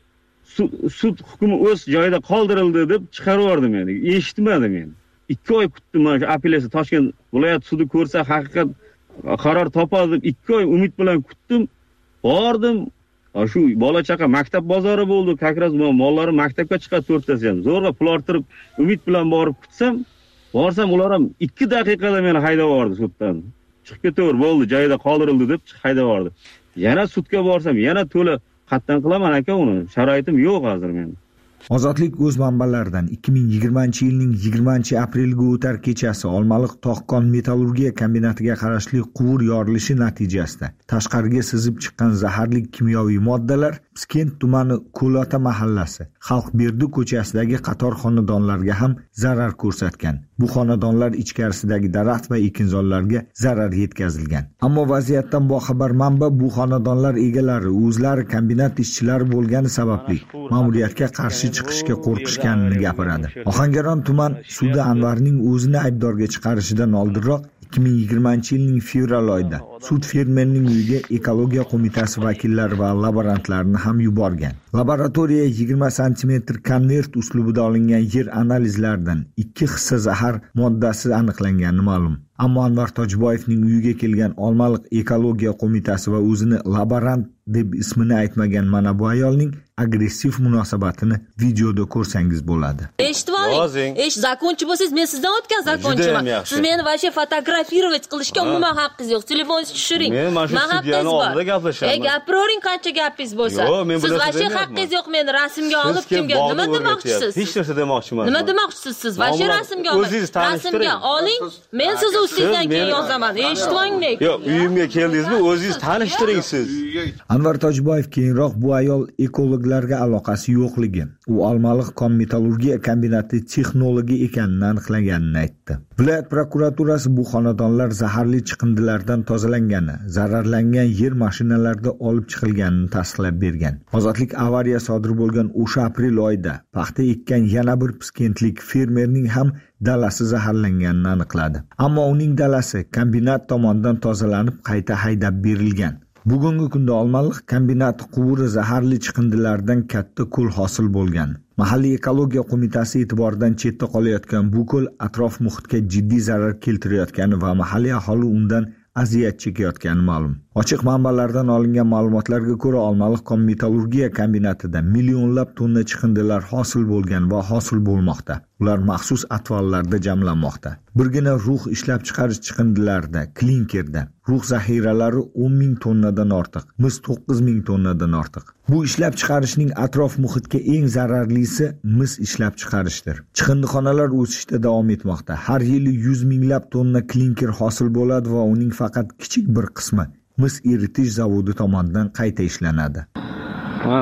sud hukmi o'z joyida qoldirildi deb chiqarib yubordi meni. Eshitmadim men. ikki oy kutdim mana shu apellyatsiya Toshkent viloyat sudi ko'rsa haqiqat qaror topadi deb ikki oy umid bilan kutdim. Bordim. Shu bola chaqa maktab bozori bo'ldi. Kakraz mollari maktabga chiqadi to'rttasi ham. Zo'rg'a pul orttirib umid bilan borib kutsam, borsam ular ham ikki daqiqada meni haydab yubordi suddan. Chiqib ketaver, bo'ldi, joyida qoldirildi deb haydab yubordi. Yana sudga borsam, yana to'la qatdan qilaman aka uni. Sharoitim yo'q hozir men. Ozodlik o'z manbalaridan ikki ming yigirmanchi yilning yigirmanchi aprelga o'tar kechasi Olmaliq Toqqon metallurgiya kombinatiga qarashli quvur yorilishi natijasida tashqariga sizib chiqqan zaharli kimyoviy moddalar Piskent tumani Ko'lota mahallasi, Xalqberdi ko'chasidagi qator xonadonlarga ham zarar ko'rsatgan. Bu xonadonlar ichkarisidagi daraxt va ekinzorlarga zarar yetkazilgan. Ammo vaziyatdan boxabar manba bu xonadonlar egalari o'zlari kombinat ishchilari bo'lgani sababli ma'muriyatga qarshi chiqishga qo'rqishganini gapiradi. Ohangaron tuman sudi Anvarning o'zini aybdorga chiqarishidan oldinroq ikki ming yigirmanchi yilning fevral oyida sud fermerning uyiga ekologiya qo'mitasi vakillari va laborantlarini ham yuborgan. Laboratoriya yigirma santimetr konvert uslubida olingan yer analizlaridan ikki hissa zahar moddasi aniqlangani ma'lum. Ammo Anvar Tojboyevning uyiga kelgan Olmaliq ekologiya qo'mitasi va o'zini laborant deb ismini aytmagan mana bu ayolning agressiv munosabatini videoda ko'rsangiz bo'ladi. Eshitib oling. Esh zakonchi bo'lsangiz, men sizdan o'tgan zakonchiman. Siz meni vaqti fotografировать qilishga umuman haqqingiz yo'q. Telefoningizni tushiring. Men mana shu studiyaning oldida gaplashaman. E gapiravering qancha gapingiz bo'lsa. Siz vaqti haqqingiz yo'q meni rasmga olib kimga nima demoqchisiz? Hech narsa demoqchiman. Nima demoqchisiz siz? Vaqti rasmga olib. Rasmga oling. Men siz ustingizdan keyin yozaman. Eshitib oling. Yo'q, uyimga keldingizmi? O'zingiz tanishtiring siz. Anvar Tojboyev keyinroq bu ayol ekologlarga aloqasi yo'qligi, u Olmaliq kon metallurgiya kombinati texnologi ekanini aniqlaganini aytdi. Viloyat prokuraturasi bu xonadonlar zaharli chiqindilardan tozalangani, zararlangan yer mashinalarida olib chiqilganini tasdiqlab bergan. Ozodlik avariya sodir bo'lgan o'sha aprel oyida paxta ekkan yana bir piskentlik fermerning ham dalasi zaharlanganini aniqladi. Ammo uning dalasi kombinat tomonidan tozalanib qayta haydab berilgan. Bugungi kunda Olmaliq kombinati quvuri zaharli chiqindilardan katta ko'l hosil bo'lgan. Mahalliy ekologiya qo'mitasi e'tiboridan chetda qolayotgan bu ko'l atrof muhitga jiddiy zarar keltirayotgani va mahalliy aholi undan aziyat chekayotgani ma'lum. Ochiq manbalardan olingan ma'lumotlarga ko'ra Olmaliq kon metallurgiya kombinatida millionlab tonna chiqindilar hosil bo'lgan va hosil bo'lmoqda. Ular maxsus atvollarda jamlanmoqda. Birgina rux ishlab chiqarish chiqindilarida, klinkerda rux zaxiralari o'n ming tonnadan ortiq, mis to'qqiz ming tonnadan ortiq. Bu ishlab chiqarishning atrof muhitga eng zararlisi mis ishlab chiqarishdir. Chiqindixonalar o'sishda davom etmoqda. Har yili yuz minglab tonna klinker hosil bo'ladi va uning faqat kichik bir qismi mis eritish zavodi tomonidan qayta ishlanadi. Ha.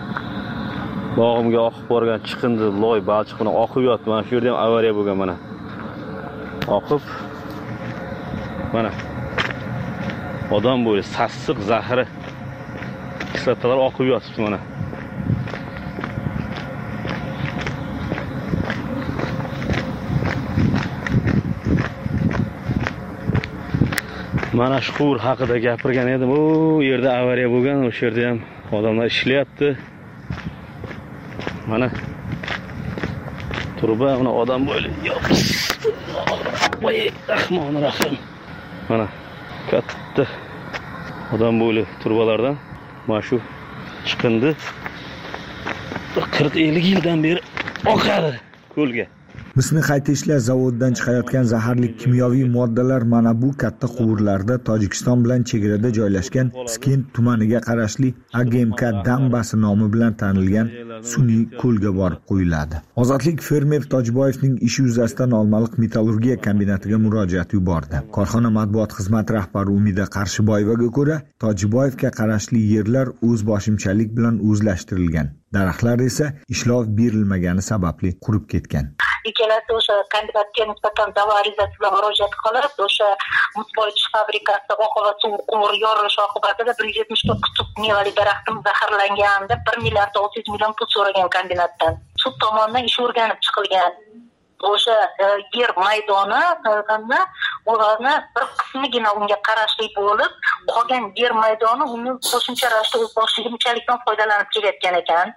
Bog'imga oqib borgan chiqindi, loy, balchiq bilan oqib yotdi. Mana shu yerda ham avariya bo'lgan mana. Oqib mana odam bo'yi sassiq zahri kislotalar oqib yotibdi mana. Mana shu quvur haqida gapirgan edim. O yerda avariya bo'lgan, o'sha yerda ham odamlar ishlayapti. Mana turba, mana odam bo'yi. Voy, rahmonir rahim. Mana katta odam bo'yi turbalardan mana shu chiqindi qirq ellik yildan beri oqadi ko'lga. Misni qayta ishlash zavodidan chiqayotgan zaharli kimyoviy moddalar mana bu katta quvurlarda Tojikiston bilan chegarada joylashgan Piskent tumaniga qarashli A G M K dambasi nomi bilan tanilgan sun'iy ko'lga borib qo'yiladi. Ozodlik fermer Tojiboyevning ishi yuzasidan Olmaliq metallurgiya kombinatiga murojaat yubordi. Korxona matbuot xizmati rahbari Umida Qarshiboyevaga ko'ra, Tojiboyevga qarashli yerlar o'zboshimchalik bilan o'zlashtirilgan. Daraxtlar esa ishlov berilmagani sababli qurib ketgan. Ikkalasi o'sha kombinatga nisbatan da'vo arizasi bilan murojaat qilib, o'sha muz boyitish fabrikasi oqova suv quvuri yorilishi oqibatida bir yuz yetmish to'qqiz tub mevali daraxtim zaharlangan deb bir milliard olti yuz million pul so'ragan kombinatdan. Sud tomonidan ish o'rganib chiqilgan. O'sha yer maydoni ularni bir qismigina unga qarashli bo'lib, qolgan yer maydoni uni qo'shimcha ravishda o'zboshimchalikdan foydalanib kelayotgan ekan.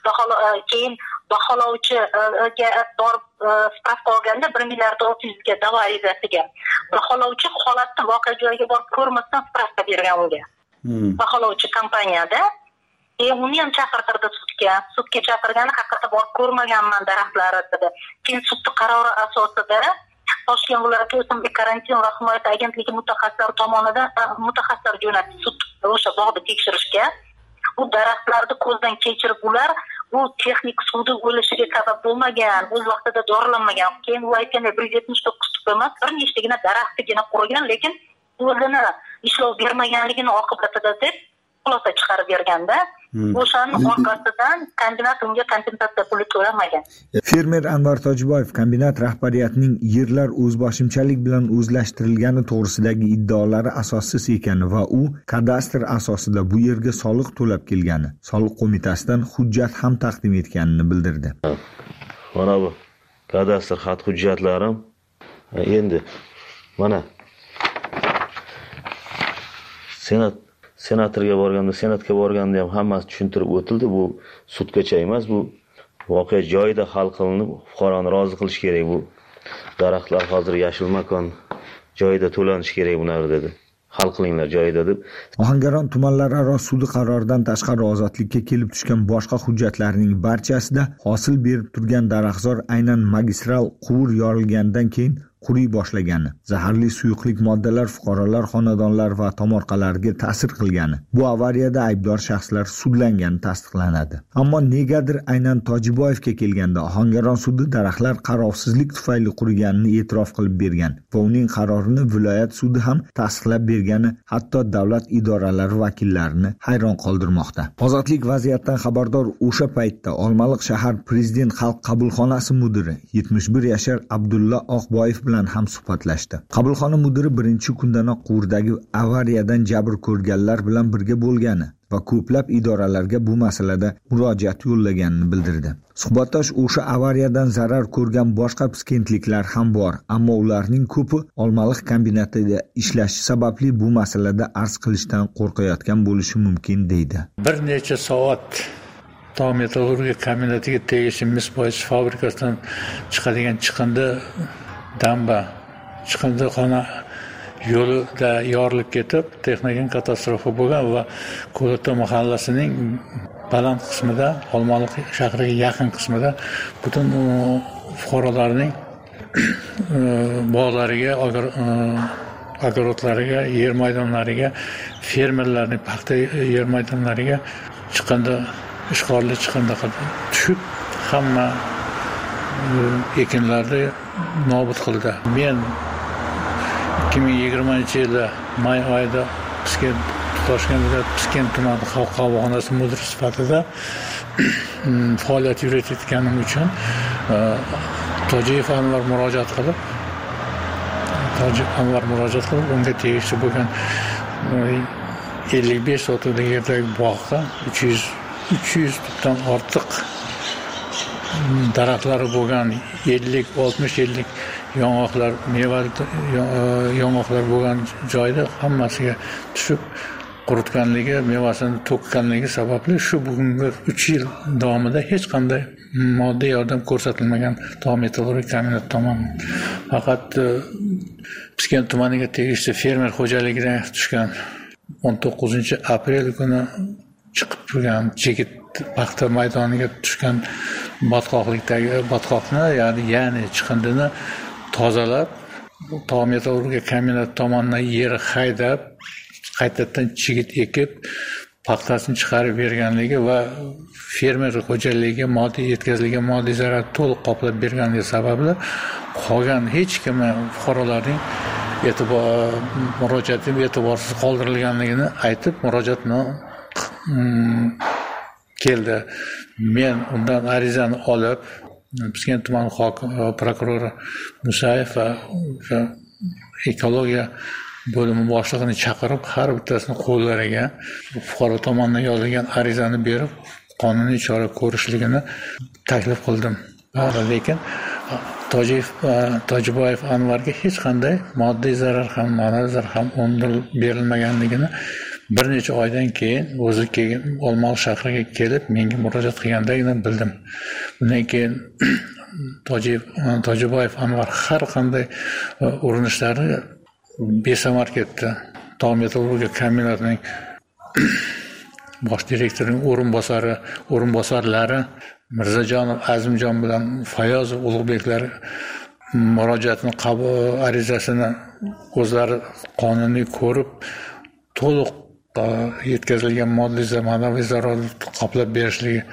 Keyin baholovchiga borib spravka olganda bir milliard olti yuzga da'vo arizasiga baholovchi holatni voqea joyiga borib ko'rmasdan spravka bergan unga. Baholovchi kompaniyada E uni ham chaqirtirdi sudga. Sudga chaqirgani haqiqatda borib ko'rmaganman daraxtlarni dedi. Keyin sudning qarori asosida Toshkent viloyati o'simlik karantin va himoya agentligi mutaxassislari tomonidan mutaxassislar jo'natdi sud o'sha bog'ni tekshirishga. Bu daraxtlarni ko'zdan kechirib ular bu texnik suvni o'lishiga sabab bo'lmagan, o'z vaqtida dorilanmagan. Keyin u aytganday bir yuz yetmish to'qqiz tup emas, bir nechtagina daraxtgina qurigan, lekin o'zini ishlov bermaganligini oqibatida deb xulosa chiqarib berganda, o'shaning orqasidan kombinat unga kompensatsiya puli to'lamagan. Fermer Anvar Tojiboyev kombinat rahbariyatining yerlar o'zboshimchalik bilan o'zlashtirilgani to'g'risidagi iddaolari asossiz ekani va u kadastr asosida bu yerga soliq to'lab kelgani, soliq qo'mitasidan hujjat ham taqdim etganini bildirdi. Mana bu kadastr xat hujjatlarim endi mana Senat senatorga borganda, senatga borganda ham hammasi tushuntirib o'tildi. Bu sudgacha emas, bu voqea joyida hal qilinib, fuqaroni rozi qilish kerak. Bu daraxtlar hozir yashil makon joyida to'lanish kerak bular dedi. Hal qilinglar joyida deb. Ohangaron tumanlararo sudi qaroridan tashqari ozodlikka kelib tushgan boshqa hujjatlarning barchasida hosil berib turgan daraxtzor aynan magistral quvur yorilgandan keyin quriy boshlagani, zaharli suyuqlik moddalar fuqarolar xonadonlar va tomorqalarga ta'sir qilgani. Bu avariyada aybdor shaxslar sudlangani tasdiqlanadi. Ammo negadir aynan Tojiboyevga kelganda Ohangaron sudi daraxtlar qarovsizlik tufayli quriganini e'tirof qilib bergan va uning qarorini viloyat sudi ham tasdiqlab bergani hatto davlat idoralari vakillarini hayron qoldirmoqda. Ozodlik vaziyatdan xabardor o'sha paytda Olmaliq shahar prezident xalq qabulxonasi mudiri yetmish bir yashar Abdulla Oqboyev bilan ham suhbatlashdi. Qabulxona mudiri birinchi kundanoq quvurdagi avariyadan jabr ko'rganlar bilan birga bo'lgani va ko'plab idoralarga bu masalada murojaat yo'llaganini bildirdi. Suhbatdosh o'sha avariyadan zarar ko'rgan boshqa piskentliklar ham bor, ammo ularning ko'pi Olmaliq kombinatida ishlashi sababli bu masalada arz qilishdan qo'rqayotgan bo'lishi mumkin deydi. Bir necha soat Tog' metallurgiya kombinatiga tegishli mis boyitish fabrikasidan chiqadigan chiqindi damba chiqindi xona yo'lida yorilib ketib, texnik katastrofa bo'lgan va Ko'lota mahallasining baland qismida, Olmaliq shahriga yaqin qismida butun fuqarolarning bog'lariga, огородlariga, yer maydonlariga, fermerlarning paxta yer maydonlariga chiqindi, ishg'olli chiqindi tushib, hamma ekinlarni nobud qildi. Men ikki ming yigirmanchi yili may oyida Piskent Toshkent viloyati Piskent tumani xalq qabulxonasi mudiri sifatida faoliyat yuritayotganim uchun Tojiyev Anvar murojaat qilib, Tojiyev Anvar murojaat qilib, unga tegishli bo'lgan ellik besh sotuvlik yerdagi bog'da uch yuz tubdan ortiq daraxtlari bo'lgan ellik oltmish yillik yong'oqlar, meva yong'oqlar bo'lgan joyda hammasiga tushib quritganligi, mevasini to'kkanligi sababli shu bugungi uch yil davomida hech qanday moddiy yordam ko'rsatilmagan Tog' metallurgiya kombinati tomonidan. Faqat Piskent tumaniga tegishli fermer xo'jaligidan tushgan o'n to'qqizinchi aprel kuni chiqib turgan chekit paxta maydoniga tushgan botqoqlikdagi botqoqni, ya'ni ya'ni chiqindini tozalab, tog' metallurgiya kombinati tomonidan yer haydab, qaytadan chigit ekib, paxtasini chiqarib berganligi va fermer xo'jaligiga moddiy yetkazilgan moddiy zarar to'liq qoplab berganligi sababli qolgan hech kim fuqarolarning e'tibor murojaati e'tiborsiz qoldirilganligini aytib murojaatni keldi. Men undan arizani olib Piskent tuman hokim prokurori Musayev va ekologiya bo'limi boshlig'ini chaqirib, har bittasini qo'llariga fuqaro tomonidan yozilgan arizani berib, qonuniy chora ko'rishligini taklif qildim. Lekin Tojiyev Tojiboyev Anvarga hech qanday moddiy zarar ham, ma'naviy zarar ham undirib berilmaganligini bir necha oydan keyin o'zi kelgan Olmaliq shahriga kelib menga murojaat qilgandagina bildim. Bundan keyin Tojiyev Tojiboyev Anvar har qanday urinishlari besamar ketdi. Tog' metallurgiya kombinatining bosh direktorining o'rinbosari, o'rinbosarlari Mirzajonov Azimjon bilan Fayozov Ulug'beklar murojaatini qabul arizasini o'zlari qonuniy ko'rib, to'liq yetkazilgan moddiy ma'naviy zararni qoplab berishligi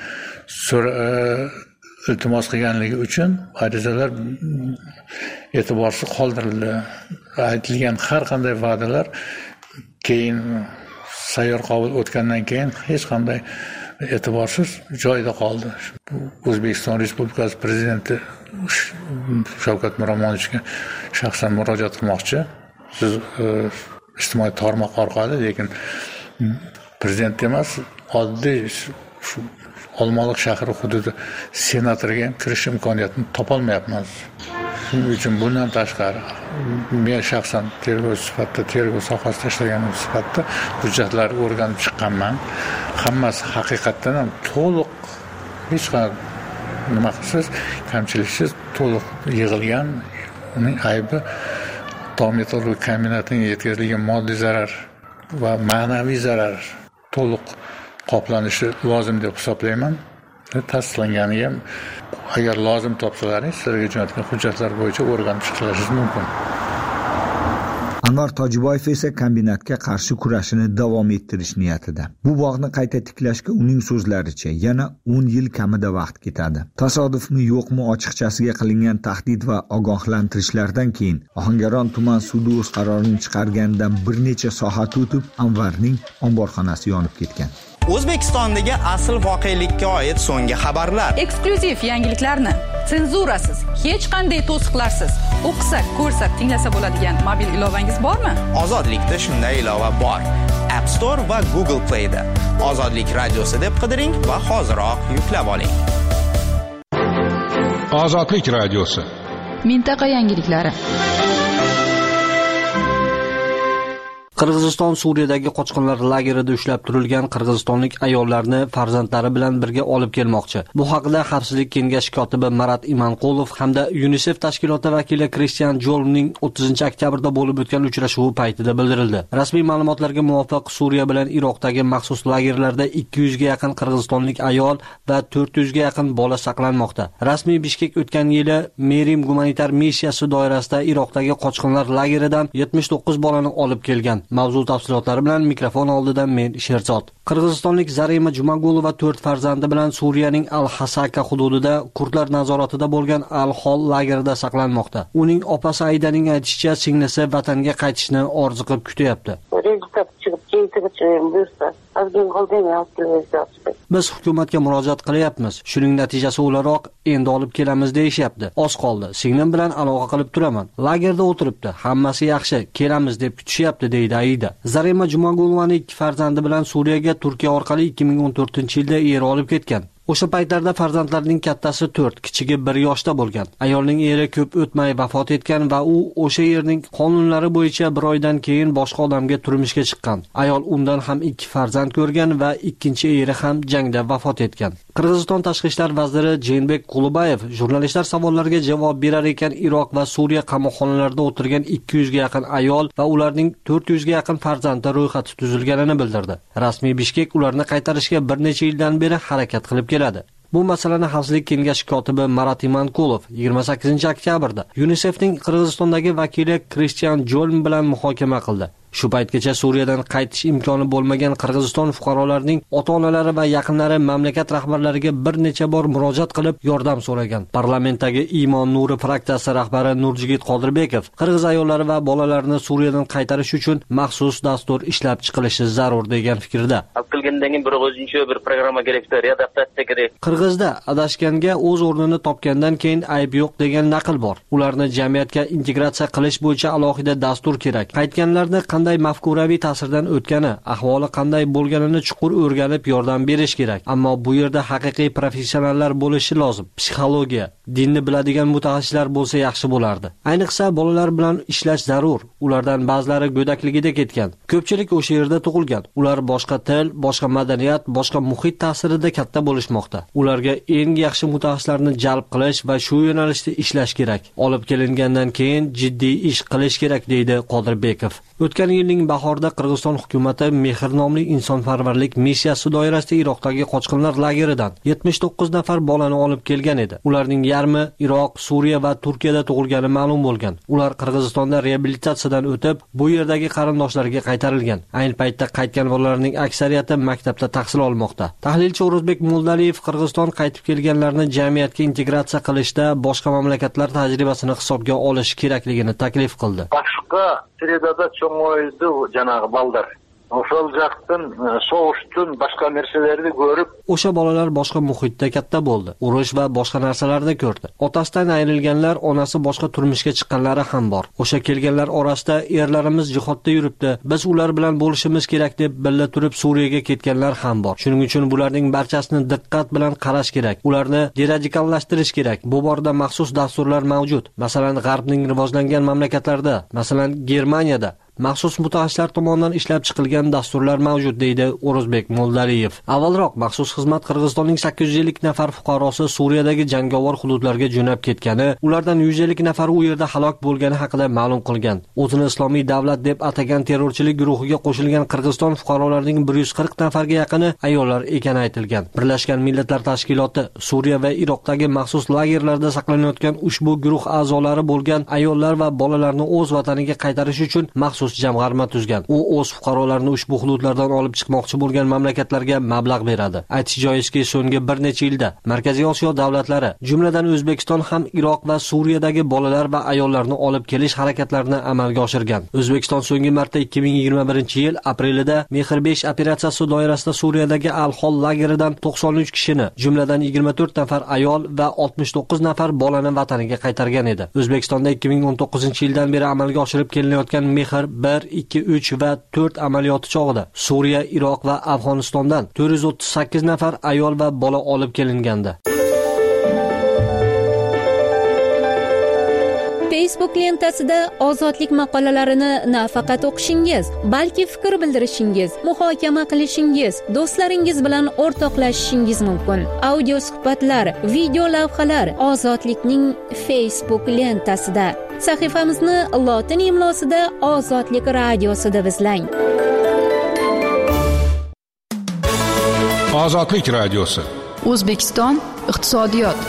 iltimos qilganligi uchun arizalar e'tiborsiz qoldirildi. Aytilgan har qanday va'dalar keyin sayyor qabul o'tgandan keyin hech qanday e'tiborsiz joyida qoldi. O'zbekiston Respublikasi Prezidenti Shavkat Miromonovichga shaxsan murojaat qilmoqchi. Siz ijtimoiy tarmoq orqali, lekin prezident emas, oddiy shu Olmaliq shahri hududi senatoriga ham kirish imkoniyatini topolmayapman. Shuning uchun bundan tashqari men shaxsan tergov sifatida, tergov sohasida ishlaganim sifatida hujjatlarni o'rganib chiqqanman. Hammasi haqiqatdan ham to'liq, hech qanday nima qilsiz, kamchiliksiz to'liq yig'ilgan. Uning aybi tog' metallurgiya kombinatining yetkazilgan moddiy zarar va ma'naviy zarar to'liq qoplanishi lozim deb hisoblayman. Tasdiqlanganiga ham agar lozim topsalaringiz sizlarga jo'natgan hujjatlar bo'yicha o'rganib chiqishingiz mumkin. Anvar Tojiboyev esa kombinatga qarshi kurashini davom ettirish niyatida. Bu bog'ni qayta tiklashga uning so'zlaricha yana o'n yil kamida vaqt ketadi. Tasodifmi yo'qmi ochiqchasiga qilingan tahdid va ogohlantirishlardan keyin Ohangaron tuman sudi o'z qarorini chiqarganidan bir necha soat o'tib Anvarning omborxonasi yonib ketgan. O'zbekistondagi asl voqelikka oid so'nggi xabarlar. Eksklyuziv yangiliklarni senzurasiz, hech qanday to'siqlarsiz o'qisa, ko'rsa, tinglasa bo'ladigan mobil ilovangiz bormi? Ozodlikda shunday ilova bor. App Store va Google Play'da. Ozodlik radiosi deb qidiring va hoziroq yuklab oling. Ozodlik radiosi. Mintaqa yangiliklari. Qirg'iziston Suriyadagi qochqinlar lagerida ushlab turilgan qirg'izistonlik ayollarni farzandlari bilan birga olib kelmoqchi. Bu haqida Xavfsizlik kengashi kotibi Marat Imanqulov hamda UNICEF tashkiloti vakili Christian Jolning o'ttizinchi oktyabrda bo'lib o'tgan uchrashuvi paytida bildirildi. Rasmiy ma'lumotlarga muvofiq Suriya bilan Iroqdagi maxsus lagerlarda ikki yuzga yaqin qirg'izistonlik ayol va to'rt yuzga yaqin bola saqlanmoqda. Rasmiy Bishkek o'tgan yili Merim gumanitar missiyasi doirasida Iroqdagi qochqinlar lageridan yetmish to'qqiz bolani olib kelgan. Mavzu tafsilotlari bilan mikrofon oldida men Sherzod. Qirg'izistonlik Zarima Jumagulova to'rt farzandi bilan Suriyaning Al-Hasaka hududida kurdlar nazoratida bo'lgan Al-Hol lagerida saqlanmoqda. Uning opasi Aydaning aytishicha, singlisi vatanga qaytishni orziqib kutyapti. Biz hukumatga murojaat qilyapmiz. Shuning natijasi o'laroq endi olib kelamiz deyishyapti. Oz qoldi. Singlim bilan aloqa qilib turaman. Lagerda o'tiribdi. Hammasi yaxshi. Kelamiz deb kutishyapti deydi Aida. Zarima Jumagulovaning ikki farzandi bilan Suriyaga Turkiya orqali ikki ming o'n to'rtinchi yilda eri olib ketgan. O'sha paytlarda farzandlarining kattasi to'rt, kichigi bir yoshda bo'lgan. Ayolning eri ko'p o'tmay vafot etgan va u o'sha yerning qonunlari bo'yicha bir oydan keyin boshqa odamga turmushga chiqqan. Ayol undan ham ikki farzand ko'rgan va ikkinchi eri ham jangda vafot etgan. Qirg'iziston tashqi ishlar vaziri Jeenbek Qulubayev jurnalistlar savollariga javob berar ekan Iroq va Suriya qamoqxonalarida o'tirgan ikki yuz ga yaqin ayol va ularning to'rt yuz ga yaqin farzandi ro'yxati tuzilganini bildirdi. Rasmiy Bishkek ularni qaytarishga bir necha yildan beri harakat qilib keladi. Bu masalani Xavfsizlik kengashi kotibi Marat Imanqulov yigirma sakkizinchi oktyabrda UNICEFning Qirg'izistondagi vakili Kristian Jolm bilan muhokama qildi. Shu paytgacha Suriyadan qaytish imkoni bo'lmagan Qirg'iziston fuqarolarining ota-onalari va yaqinlari mamlakat rahbarlariga bir necha bor murojaat qilib yordam so'ragan. Parlamentdagi Iymon Nuri fraksiyasi rahbari Nurjigit Qodirbekov qirg'iz ayollari va bolalarini Suriyadan qaytarish uchun maxsus dastur ishlab chiqilishi zarur degan fikrda. bir programma kerakdir, adaptatsiya kerak. Qirg'izda adashganga o'z o'rnini topgandan keyin ayb yo'q degan naql bor. Ularni jamiyatga integratsiya qilish bo'yicha alohida dastur kerak. Qaytganlarni qanday mafkuraviy ta'sirdan o'tgani, ahvoli qanday bo'lganini chuqur o'rganib yordam berish kerak. Ammo bu yerda haqiqiy professionallar bo'lishi lozim. Psixologiya, dinni biladigan mutaxassislar bo'lsa yaxshi bo'lardi. Ayniqsa bolalar bilan ishlash zarur. Ulardan ba'zilari go'dakligida ketgan. Ko'pchilik o'sha yerda tug'ilgan. Ular boshqa til, boshqa madaniyat, boshqa muhit ta'sirida katta bo'lishmoqda. Ularga eng yaxshi mutaxassislarni jalb qilish va shu yo'nalishda ishlash kerak. Olib kelingandan keyin jiddiy ish qilish kerak, deydi Qodirbekov. O'tgan yilning bahorida Qirg'iziston hukumatı Mehr nomli insonparvarlik missiyasi doirasida Iroqdagi qochqinlar lageridan yetmish to'qqiz nafar bolani olib kelgan edi. Ularning yarmi Iroq, Suriya va Turkiyada tug'ilgani ma'lum bo'lgan. Ular Qirg'izistonda reabilitatsiyadan o'tib, bu yerdagi qarindoshlariga qaytarilgan. Ayni paytda qaytgan bolalarning aksariyati maktabda tahsil olmoqda. Tahlilchi O'rozbek Mo'ldaliyev Qirg'iziston qaytib kelganlarni jamiyatga integratsiya qilishda boshqa mamlakatlar tajribasini hisobga olish kerakligini taklif qildi. Boshqa sredada cho'ng'oydi janob balдар. O'shal jaqdan so'g'ishdan boshqa narsalarni ko'rib, o'sha bolalar boshqa muhitda katta bo'ldi. Urush va boshqa narsalarni ko'rdi. Otasidan ayrilganlar, onasi boshqa turmushga chiqqanlari ham bor. O'sha kelganlar orasida erlarimiz jihodda yuribdi. Biz ular bilan bo'lishimiz kerak deb billa turib Suriyaga ketganlar ham bor. Shuning uchun bularning barchasini diqqat bilan qarash kerak. Ularni deradikалlashtirish kerak. Bu borada maxsus dasturlar mavjud. Masalan, G'arbning rivojlangan mamlakatlarida, masalan, Germaniyada maxsus mutaxassislar tomonidan ishlab chiqilgan dasturlar mavjud, deydi O'rozbek Mo'ldaliyev. Avvalroq maxsus xizmat Qirg'izistonning sakkiz yuz ellik nafar fuqarosi Suriyadagi jangovar hududlarga jo'nab ketgani, ulardan yuz ellik nafari u yerda halok bo'lgani haqida ma'lum qilgan. O'zini Islomiy davlat deb atagan terrorchilik guruhiga qo'shilgan Qirg'iziston fuqarolarining bir yuz qirq nafarga yaqini ayollar ekani aytilgan. Birlashgan Millatlar Tashkiloti Suriya va Iroqdagi maxsus lagerlarda saqlanayotgan ushbu guruh a'zolari bo'lgan ayollar va bolalarni o'z vataniga qaytarish uchun maxsus jamg'arma tuzgan. U o'z fuqarolarini ushbu hududlardan olib chiqmoqchi bo'lgan mamlakatlarga mablag' beradi. Aytish joizki, so'nggi bir necha yilda Markaziy Osiyo davlatlari, jumladan O'zbekiston ham Iroq va Suriyadagi bolalar va ayollarni olib kelish harakatlarini amalga oshirgan. O'zbekiston so'nggi marta ikki ming yigirma birinchi yil aprelida Mehr besh operatsiyasi doirasida Suriyadagi Al-Hol lageridan to'qson uch kishini, jumladan yigirma to'rt nafar ayol va oltmish to'qqiz nafar bolani vataniga qaytargan edi. O'zbekistonda ikki ming o'n to'qqizinchi yildan beri amalga oshirib kelinayotgan Mehr bir, ikki, uch va to'rt amaliyoti chog'ida Suriya, Iroq va Afg'onistondan to'rt yuz o'ttiz sakkiz nafar ayol va bola olib kelingandi. Facebook lentasida ozodlik maqolalarini nafaqat o'qishingiz, balki fikr bildirishingiz, muhokama qilishingiz, do'stlaringiz bilan o'rtoqlashishingiz mumkin. Audio suhbatlar, video lavhalar Ozodlikning Facebook lentasida. Sahifamizni lotin imlosida Ozodlik radiosi deb izlang. Ozodlik radiosi. O'zbekiston iqtisodiyot.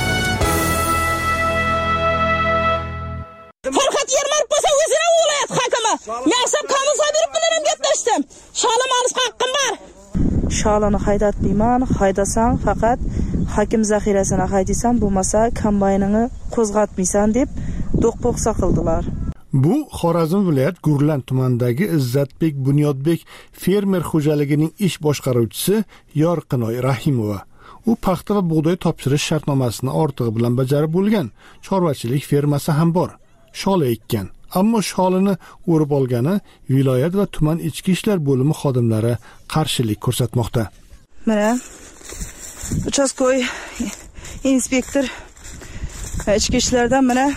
Farhat Yermarov bo'lsa o'zini o'g'layapti hakama. Men hisob qonunga berib bilan gaplashdim. Sholim olish haqqim bor. Sholini haydatmayman, haydasang faqat hakim zaxirasini haydaysan, bo'lmasa kombaynini qo'zg'atmaysan deb do'q-po'qsa qildilar. Bu Xorazm viloyat Gurlan tumanidagi Izzatbek Bunyodbek fermer xo'jaligining ish boshqaruvchisi Yorqinoy Rahimova. U paxta va bug'doy topshirish shartnomasini ortig'i bilan bajarib bo'lgan. Chorvachilik fermasi ham bor. Shola ekkan. Ammo sholini o'rib olgani viloyat va tuman ichki ishlar bo'limi xodimlari qarshilik ko'rsatmoqda. Mana uchastkoy inspektor ichki ishlardan mana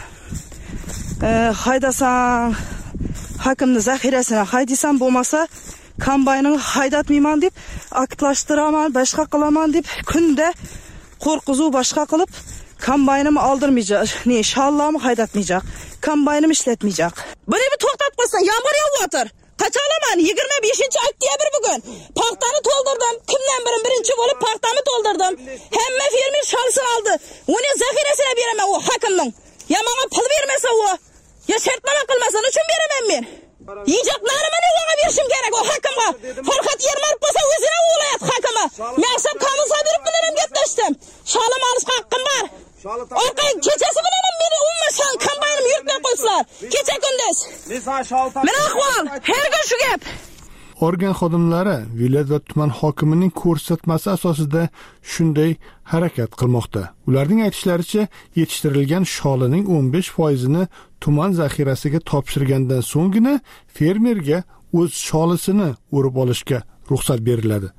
haydasang hakimni zaxirasini haydaysan, bo'lmasa kombaynini haydatmayman deb aktivlashtiraman, boshqa qilaman deb kunda qo'rqizuv boshqa qilib kombaynimni oldirmayacak, ne shallamni haydatmayacak, kombaynimni ishlatmayacak. Buni bir to'xtatib qo'ysan, yomg'ir yog'yotir. Qacha olaman? yigirma beshinchi oktyabr bugun. Paxtani to'ldirdim. Kundan biri birinchi bo'lib paxtani to'ldirdim. Hamma fermer shalsin oldi. Uni zaxirasini beraman u hakimning. Ya menga pul bermasa u, ya shartnoma qilmasa uchun beraman men. Yiyecek narimani o'g'a berishim kerak o hakimga. Farhat Yermarov bo'lsa o'zini o'g'layat hakimi. Men hisob kommunsa berib bilan gaplashdim. Shalim olishga haqqim bor. Orqay kechasi bilan meni ummashan kombaynim yurtmay qo'ysalar. Kecha kunduz. Mana ahvol, har kun shu gap. Organ xodimlari viloyat va tuman hokimining ko'rsatmasi asosida shunday harakat qilmoqda. Ularning aytishlaricha, yetishtirilgan sholining o'n besh foizini tuman zaxirasiga topshirgandan so'nggina fermerga o'z sholisini o'rib olishga ruxsat beriladi.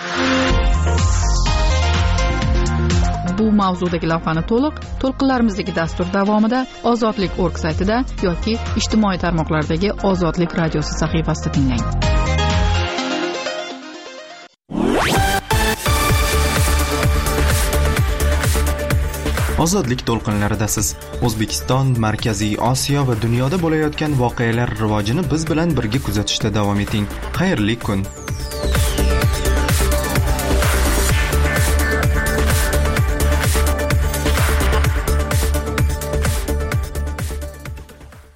Bu mavzudagi lavhani to'liq to'lqinlarimizdagi dastur davomida Ozodlik nokta org saytida yoki ijtimoiy tarmoqlardagi Ozodlik radiosi sahifasida tinglang. Ozodlik to'lqinlaridasiz. O'zbekiston, Markaziy Osiyo va dunyoda bo'layotgan voqealar rivojini biz bilan birga kuzatishda davom eting. Xayrli kun.